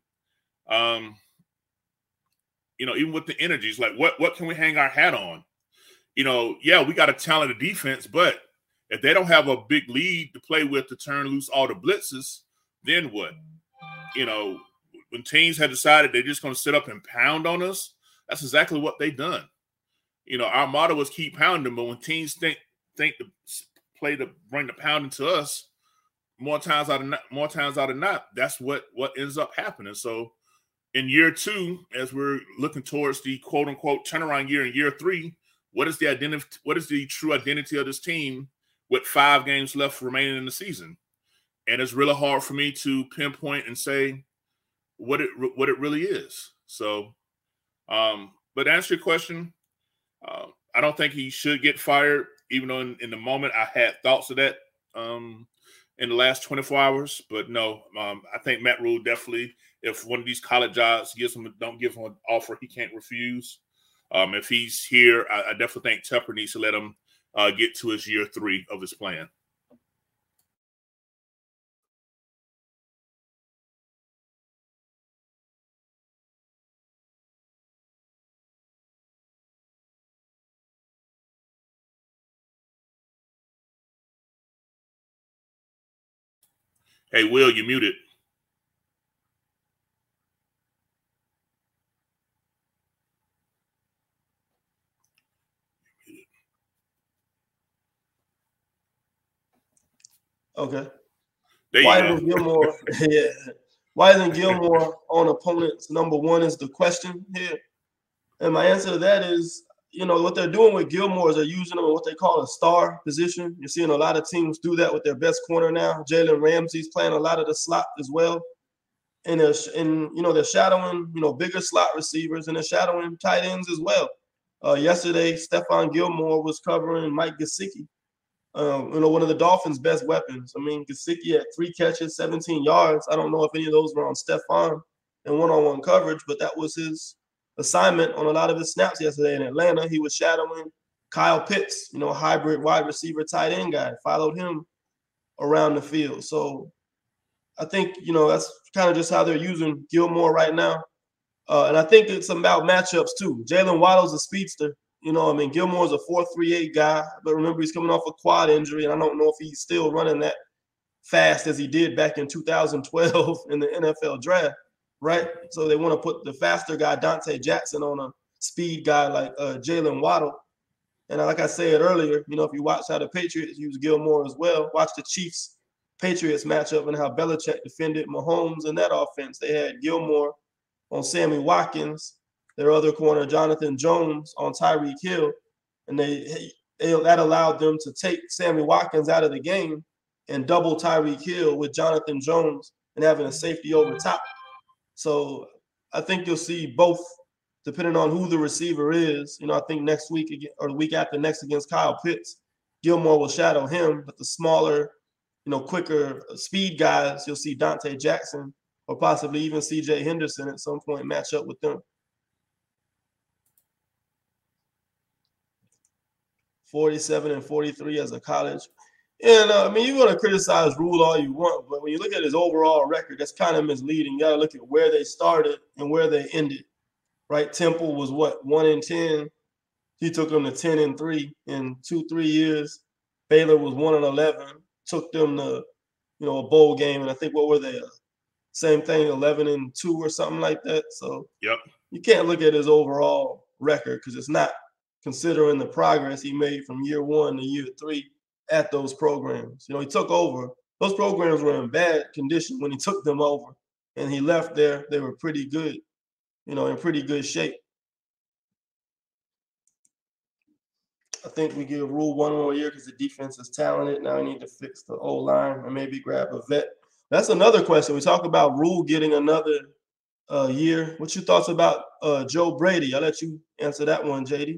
C: Even with the energies, like what can we hang our hat on? Yeah, we got a talented defense, but if they don't have a big lead to play with to turn loose all the blitzes, then what? When teams have decided they're just going to sit up and pound on us, that's exactly what they've done. Our motto was keep pounding, but when teams think to play to bring the pounding to us, more times out of not, that's what ends up happening. So in year 2, as we're looking towards the quote unquote turnaround year in year 3, what is the identity? What is the true identity of this team with 5 games left remaining in the season? And it's really hard for me to pinpoint and say what it really is. So, but to answer your question, I don't think he should get fired, even though in the moment I had thoughts of that in the last 24 hours. But no, I think Matt Rule definitely, if one of these college jobs don't give him an offer he can't refuse. If he's here, I definitely think Tepper needs to let him get to his year 3 of his plan. Hey, Will, you muted.
B: Okay.
C: Why
B: isn't Gilmore? Yeah. Why isn't Gilmore on opponent's number 1 is the question here. And my answer to that is, what they're doing with Gilmore is they're using him in what they call a star position. You're seeing a lot of teams do that with their best corner now. Jalen Ramsey's playing a lot of the slot as well. And they're shadowing, bigger slot receivers, and they're shadowing tight ends as well. Yesterday, Stephon Gilmore was covering Mike Gesicki, one of the Dolphins' best weapons. I mean, Gesicki had 3 catches, 17 yards. I don't know if any of those were on Stephon in one-on-one coverage, but that was his assignment on a lot of his snaps yesterday in Atlanta. He was shadowing Kyle Pitts, hybrid wide receiver tight end guy, followed him around the field. So I think, that's kind of just how they're using Gilmore right now. And I think it's about matchups too. Jalen Waddle's a speedster. Gilmore's a 4.38 guy, but remember he's coming off a quad injury, and I don't know if he's still running that fast as he did back in 2012 in the NFL draft, right? So they want to put the faster guy, Dante Jackson, on a speed guy like Jalen Waddle. And like I said earlier, if you watch how the Patriots use Gilmore as well, watch the Chiefs-Patriots matchup and how Belichick defended Mahomes in that offense. They had Gilmore on Sammy Watkins, their other corner, Jonathan Jones, on Tyreek Hill, and that allowed them to take Sammy Watkins out of the game and double Tyreek Hill with Jonathan Jones and having a safety over top. So I think you'll see both, depending on who the receiver is. I think next week or the week after next against Kyle Pitts, Gilmore will shadow him, but the smaller, quicker speed guys, you'll see Dante Jackson or possibly even C.J. Henderson at some point match up with them. 47 and 43 as a college. And, you're going to criticize Rule all you want, but when you look at his overall record, that's kind of misleading. You got to look at where they started and where they ended, right? Temple was, 1-10. He took them to 10-3 in 2-3 years. Baylor was 1-11. Took them to, a bowl game. And I think, what were they? Same thing, 11-2 or something like that. So
C: yep. You
B: can't look at his overall record because it's not considering the progress he made from year 1 to year 3 at those programs. He took over. Those programs were in bad condition when he took them over, and he left there. They were pretty good, in pretty good shape. I think we give Rule one more year because the defense is talented. Now I need to fix the O-line and maybe grab a vet. That's another question. We talk about Rule getting another year. What's your thoughts about Joe Brady? I'll let you answer that one, JD.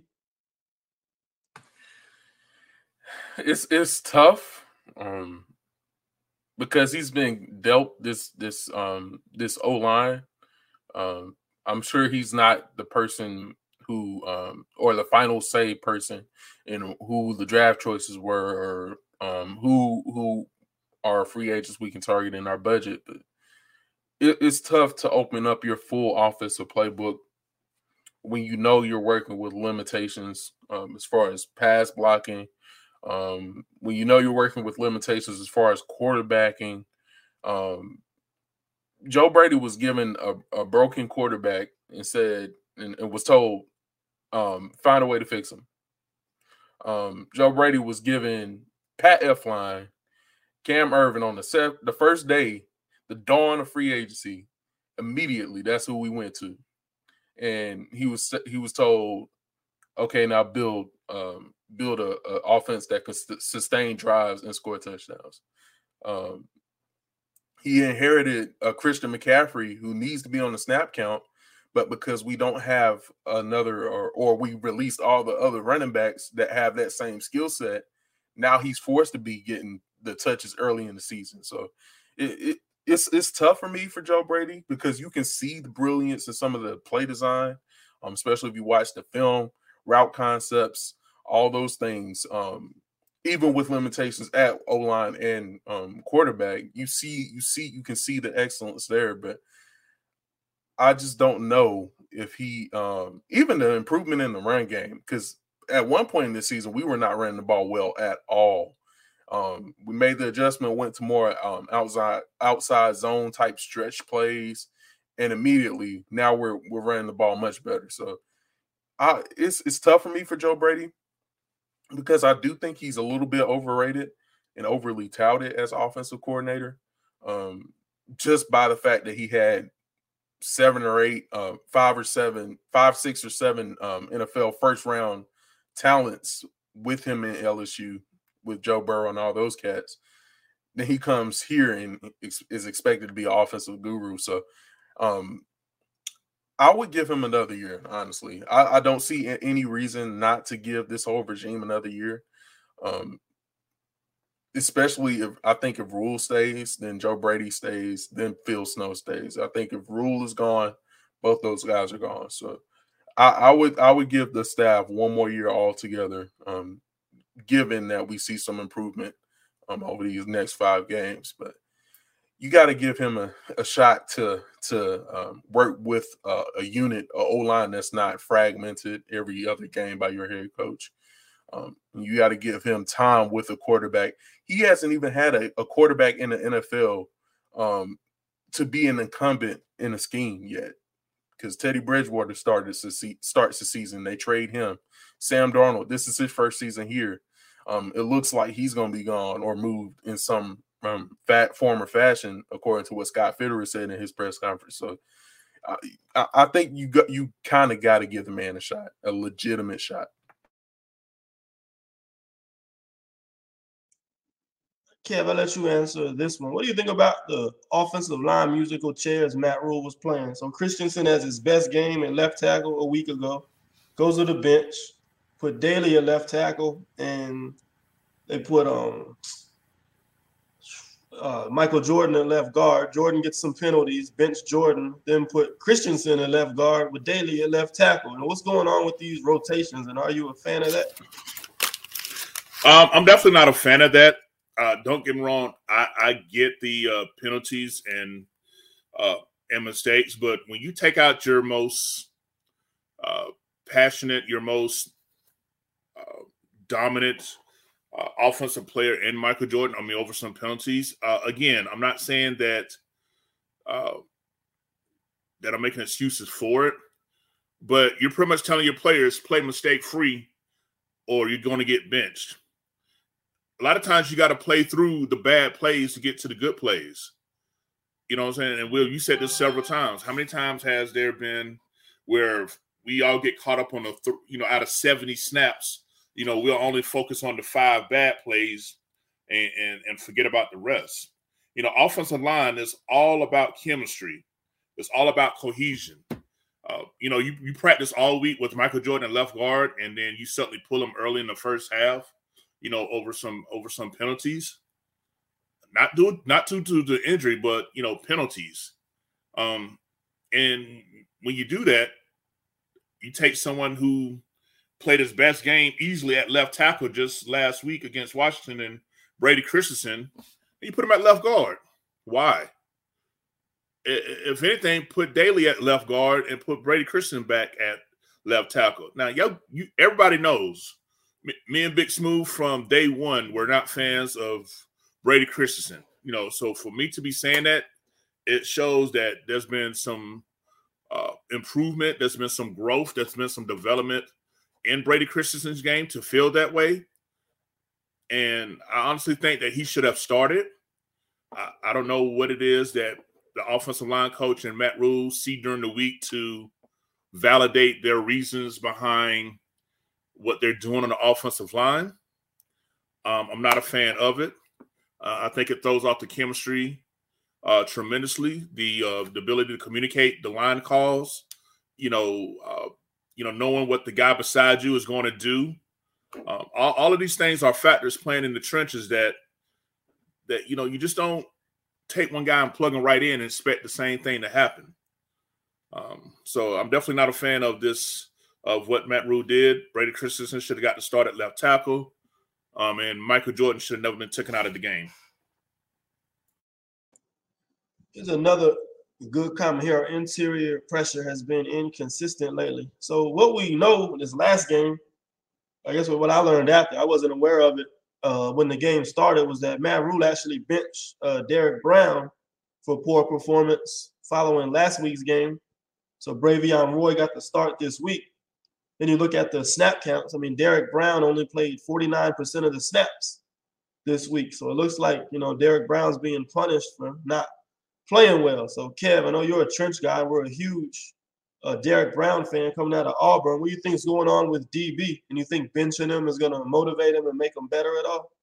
D: It's tough because he's been dealt this O-line. I'm sure he's not the person who or the final say person in who the draft choices were, or who are free agents we can target in our budget. But it's tough to open up your full offensive playbook when you're working with limitations as far as pass blocking, when you're working with limitations as far as quarterbacking. Joe Brady was given a broken quarterback and said and was told, find a way to fix him. Joe Brady was given Pat Elflein, Cam Irvin on the first day, the dawn of free agency. Immediately, that's who we went to, and he was told, okay, now build a offense that could sustain drives and score touchdowns. He inherited a Christian McCaffrey who needs to be on the snap count, but because we don't have another, or we released all the other running backs that have that same skill set, now he's forced to be getting the touches early in the season. So it's tough for me for Joe Brady because you can see the brilliance in some of the play design, especially if you watch the film, route concepts, all those things. Even with limitations at O-line and quarterback, you can see the excellence there. But I just don't know if he even the improvement in the run game, because at one point in this season we were not running the ball well at all. We made the adjustment, went to more outside zone type stretch plays, and immediately now we're running the ball much better. So it's tough for me for Joe Brady because I do think he's a little bit overrated and overly touted as offensive coordinator, just by the fact that he had 5, 6 or 7 NFL first round talents with him in LSU, with Joe Burrow and all those cats. Then he comes here and is expected to be an offensive guru. So I would give him another year, honestly. I don't see any reason not to give this whole regime another year. Especially if Rule stays, then Joe Brady stays, then Phil Snow stays. I think if Rule is gone, both those guys are gone. So I would give the staff one more year altogether, given that we see some improvement over these next 5 games. But you got to give him a shot to work with a unit, a O-line that's not fragmented every other game by your head coach. You got to give him time with a quarterback. He hasn't even had a quarterback in the NFL to be an incumbent in a scheme yet, because Teddy Bridgewater starts the season. They trade him. Sam Darnold, this is his first season here. It looks like he's going to be gone or moved in some form or fashion, according to what Scott Fitterer said in his press conference. So I think you kind of got to give the man a shot, a legitimate shot.
B: Kev, I'll let you answer this one. What do you think about the offensive line musical chairs Matt Rule was playing? So Christensen has his best game at left tackle a week ago, goes to the bench, put Daly at left tackle, and they put Michael Jordan at left guard. Jordan gets some penalties, bench Jordan, then put Christensen at left guard with Daly at left tackle. And what's going on with these rotations, and are you a fan of that?
C: I'm definitely not a fan of that. Don't get me wrong. I get the penalties and mistakes, but when you take out your most passionate, your most dominant offensive player in Michael Jordan, over some penalties, again, I'm not saying that that I'm making excuses for it, but you're pretty much telling your players play mistake free, or you're going to get benched. A lot of times you got to play through the bad plays to get to the good plays. You know what I'm saying? And Will, you said this several times. How many times has there been where we all get caught up on out of 70 snaps, we'll only focus on the 5 bad plays and forget about the rest. Offensive line is all about chemistry. It's all about cohesion. You practice all week with Michael Jordan at left guard, and then you suddenly pull him early in the first half. Over some penalties, not due to the injury, but penalties. And when you do that, you take someone who played his best game easily at left tackle just last week against Washington and Brady Christensen, and you put him at left guard. Why? If anything, put Daly at left guard and put Brady Christensen back at left tackle. Now, everybody knows. Me and Big Smooth from day one were not fans of Brady Christensen. So for me to be saying that, it shows that there's been some improvement, there's been some growth, there's been some development in Brady Christensen's game to feel that way. And I honestly think that he should have started. I don't know what it is that the offensive line coach and Matt Rule see during the week to validate their reasons behind what they're doing on the offensive line. I'm not a fan of it. I think it throws off the chemistry tremendously. The ability to communicate the line calls, knowing what the guy beside you is going to do. All of these things are factors playing in the trenches that you just don't take one guy and plug him right in and expect the same thing to happen. So I'm definitely not a fan of this. Of what Matt Rule did. Brady Christensen should have got to start at left tackle, and Michael Jordan should have never been taken out of the game.
B: Here's another good comment here. Our interior pressure has been inconsistent lately. So what we know this last game, I guess what I learned after, I wasn't aware of it when the game started, was that Matt Rule actually benched Derek Brown for poor performance following last week's game. So Bravion Roy got the start this week. Then you look at the snap counts. Derek Brown only played 49% of the snaps this week. So it looks like, Derek Brown's being punished for not playing well. So, Kev, I know you're a trench guy. We're a huge Derek Brown fan coming out of Auburn. What do you think is going on with DB? And you think benching him is going to motivate him and make him better at all?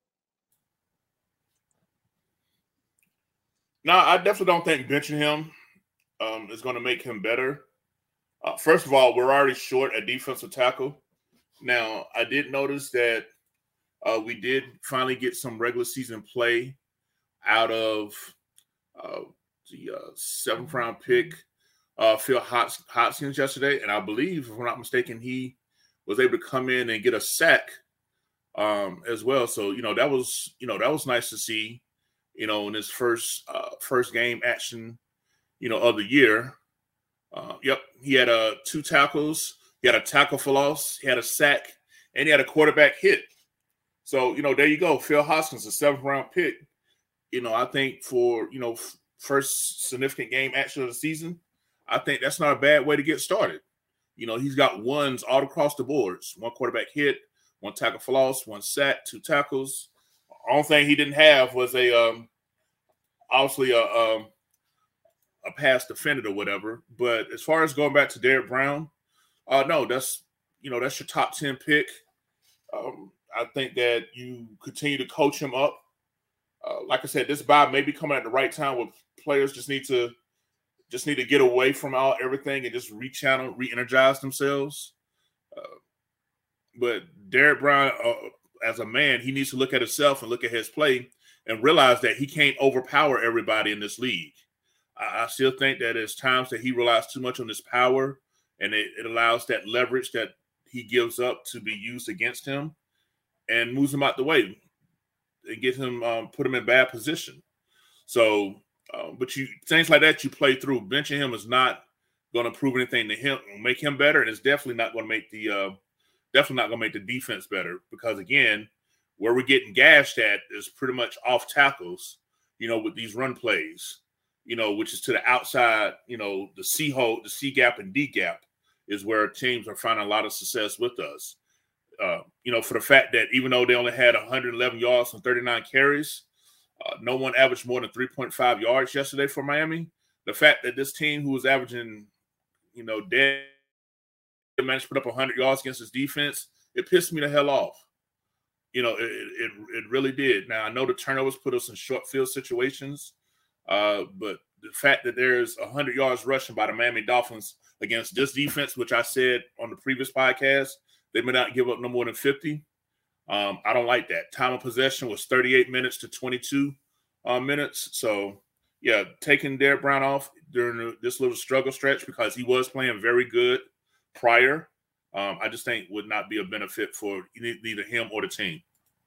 C: No, I definitely don't think benching him is going to make him better. First of all, we're already short at defensive tackle. Now, I did notice that we did finally get some regular season play out of the 7th round pick Phil Hodgkins yesterday, and I believe, if I'm not mistaken, he was able to come in and get a sack as well. So that was nice to see. In his first game action, of the year. Yep, he had 2 tackles. He had a tackle for loss. He had a sack, and he had a quarterback hit. So there you go. Phil Hoskins, a 7th round pick. I think for first significant game action of the season, I think that's not a bad way to get started. He's got ones all across the boards. 1 quarterback hit, 1 tackle for loss, 1 sack, 2 tackles. Only thing he didn't have was obviously a pass defended or whatever. But as far as going back to Derrick Brown, no, that's your top 10 pick. I think that you continue to coach him up. Like I said, this bye may be coming at the right time where players just need to get away from everything and just rechannel, re-energize themselves. But Derrick Brown, as a man, he needs to look at himself and look at his play and realize that he can't overpower everybody in this league. I still think that there's times that he relies too much on his power, and it allows that leverage that he gives up to be used against him and moves him out the way and get him, put him in bad position. So, but things like that you play through. Benching him is not going to prove anything to him, make him better, and it's definitely not going to make the defense better, because again, where we're getting gashed at is pretty much off tackles, with these run plays, which is to the outside, the C hole, the C gap and D gap is where teams are finding a lot of success with us. For the fact that even though they only had 111 yards and 39 carries, no one averaged more than 3.5 yards yesterday for Miami. The fact that this team, who was averaging, dead, managed to put up 100 yards against his defense, it pissed me the hell off. It really did. Now, I know the turnovers put us in short field situations, but the fact that there's 100 yards rushing by the Miami Dolphins against this defense, which I said on the previous podcast, they may not give up no more than 50. I don't like that. Time of possession was 38 minutes to 22 minutes. So, yeah, taking Derrick Brown off during this little struggle stretch, because he was playing very good prior, I just think would not be a benefit for either him or the team.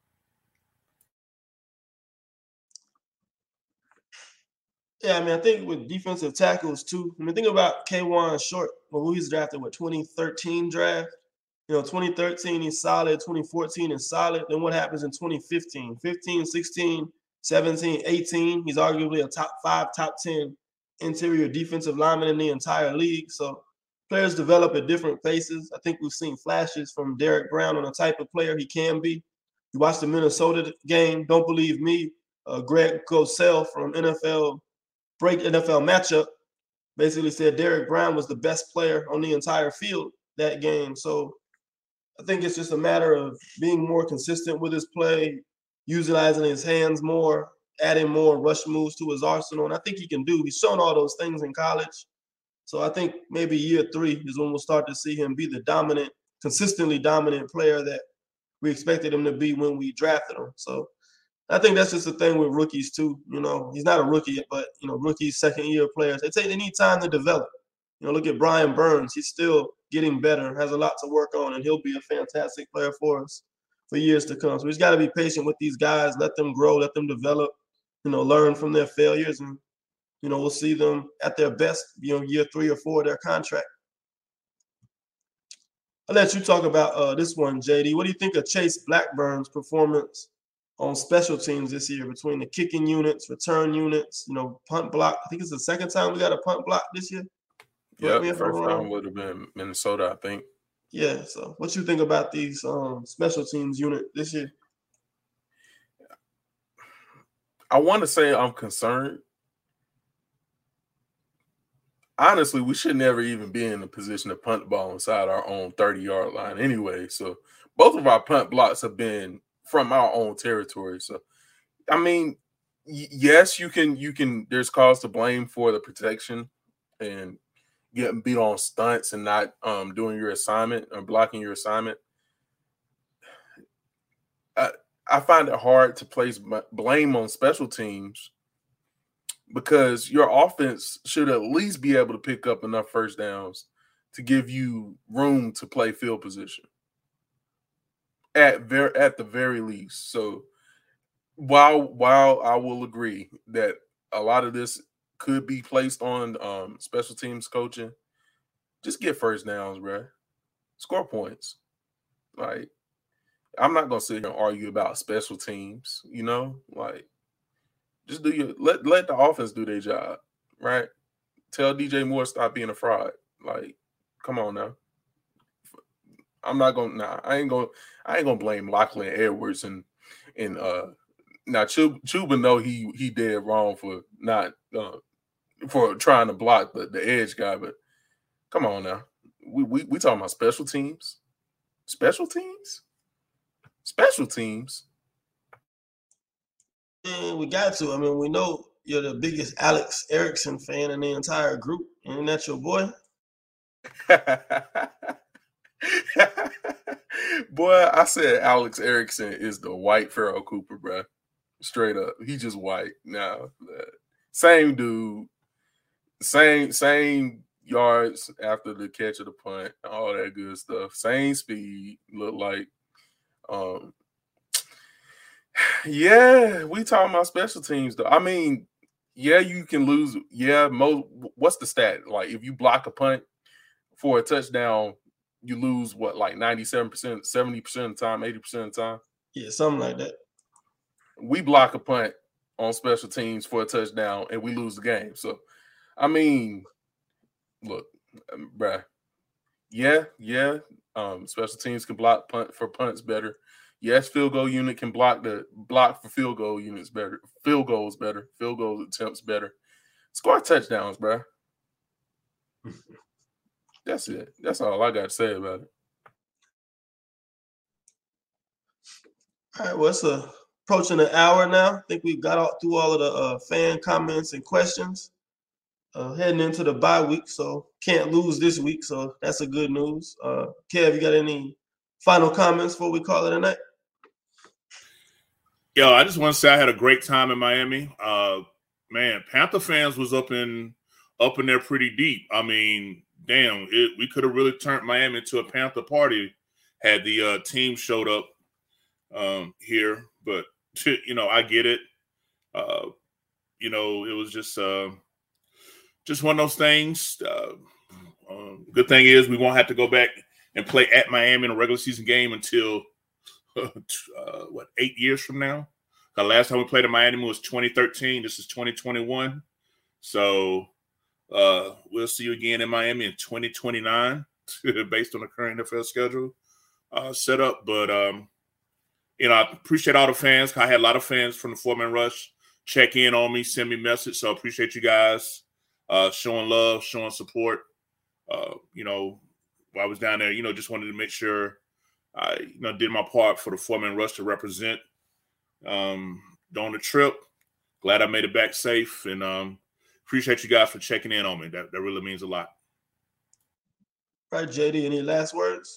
B: Yeah, I think with defensive tackles too. think about K'Wan Short, who he's drafted with 2013 draft. 2013 he's solid, 2014 is solid. Then what happens in 2015? 15, 16, 17, 18. He's arguably a top 5, top 10 interior defensive lineman in the entire league. So players develop at different paces. I think we've seen flashes from Derrick Brown on the type of player he can be. You watch the Minnesota game, don't believe me. Greg Cosell from NFL Matchup basically said Derrick Brown was the best player on the entire field that game. So I think it's just a matter of being more consistent with his play, utilizing his hands more, adding more rush moves to his arsenal. And I think he can do. He's shown all those things in college. So I think maybe year 3 is when we'll start to see him be the consistently dominant player that we expected him to be when we drafted him. So I think that's just the thing with rookies too. He's not a rookie, but rookies, second-year players, they need time to develop. Look at Brian Burns. He's still getting better, has a lot to work on, and he'll be a fantastic player for us for years to come. So we just got to be patient with these guys, let them grow, let them develop, learn from their failures, and we'll see them at their best, year 3 or 4 of their contract. I'll let you talk about this one, JD. What do you think of Chase Blackburn's performance on special teams this year between the kicking units, return units, punt block? I think it's the second time we got a punt block this year.
D: Yeah, first time would have been Minnesota, I think.
B: Yeah, so what you think about these special teams unit this year?
D: I want to say I'm concerned. Honestly, we should never even be in a position to punt the ball inside our own 30-yard line anyway. So both of our punt blocks have been from our own territory. So, yes, you can. There's cause to blame for the protection and getting beat on stunts and not doing your assignment or blocking your assignment. I find it hard to place blame on special teams because your offense should at least be able to pick up enough first downs to give you room to play field position at the very least. So while I will agree that a lot of this could be placed on special teams coaching, just get first downs, bro. Score points. Like, I'm not gonna sit here and argue about special teams, like, just let the offense do their job, right? Tell DJ Moore stop being a fraud. Like, come on now. I ain't gonna blame Lachlan Edwards and now Chuba know he did wrong for not for trying to block the edge guy, but come on now. We talking about special teams. Special teams? Special teams.
B: And we got to. I mean, we know you're the biggest Alex Erickson fan in the entire group. Ain't that your boy?
D: Boy, I said Alex Erickson is the white Pharaoh Cooper, bro. Straight up. He just white. Now, same dude. Same yards after the catch of the punt, all that good stuff. Same speed, look like. Yeah, we talking about special teams though. I mean, yeah, you can lose. Yeah, what's the stat? Like, if you block a punt for a touchdown, you lose what, like 97%, 70% of the time, 80% of the time?
B: Yeah, something like that.
D: We block a punt on special teams for a touchdown and we lose the game. So, I mean, look, bruh. Yeah. Special teams can block punts better. Yes, field goal unit can block for field goal units better. Field goals better. Field goal attempts better. Score touchdowns, bruh. That's it. That's all I got to say about it.
B: All right, well, it's approaching an hour now. I think we've got through all of the fan comments and questions. Heading into the bye week, so can't lose this week, so that's a good news. Kev, you got any final comments before we call it a night?
C: Yo, I just want to say I had a great time in Miami. Man, Panther fans was up in there pretty deep. I mean, damn, we could have really turned Miami into a Panther party had the team showed up here. But I get it. It was just one of those things. Good thing is we won't have to go back and play at Miami in a regular season game until 8 years from now. The last time we played in Miami was 2013. This is 2021. So we'll see you again in Miami in 2029 based on the current NFL schedule set up. But, I appreciate all the fans. I had a lot of fans from the Four-Man Rush check in on me, send me message. So I appreciate you guys showing love, showing support. While I was down there, just wanted to make sure I, did my part for the Four-Man Rush to represent during the trip. Glad I made it back safe, and appreciate you guys for checking in on me. That really means a lot.
B: Right, JD, any last words?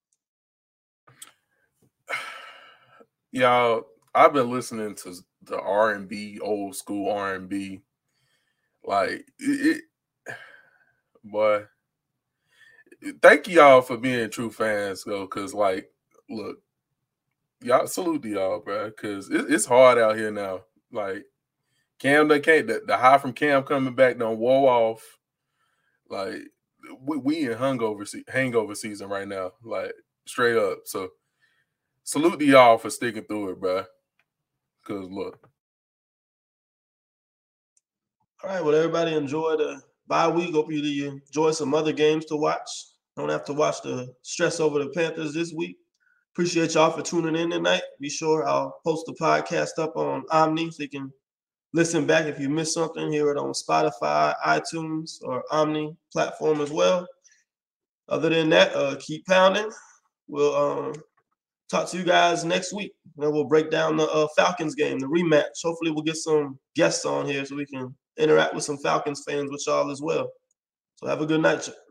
D: Y'all, I've been listening to the R&B, old school R&B. Like, boy, thank y'all for being true fans, though, because, like, look, y'all, salute to y'all, bro, because it's hard out here now. Like, Cam, they can't, the high from Cam coming back done wore off. Like, we in hangover season right now, like, straight up. So, salute to y'all for sticking through it, bro, because, look.
B: All right, well, everybody enjoy the bye week. Hope you enjoy some other games to watch. Don't have to watch the stress over the Panthers this week. Appreciate y'all for tuning in tonight. Be sure I'll post the podcast up on Omni so you can listen back if you missed something. Hear it on Spotify, iTunes, or Omni platform as well. Other than that, keep pounding. We'll talk to you guys next week. Then we'll break down the Falcons game, the rematch. Hopefully we'll get some guests on here so we can interact with some Falcons fans with y'all as well. So have a good night.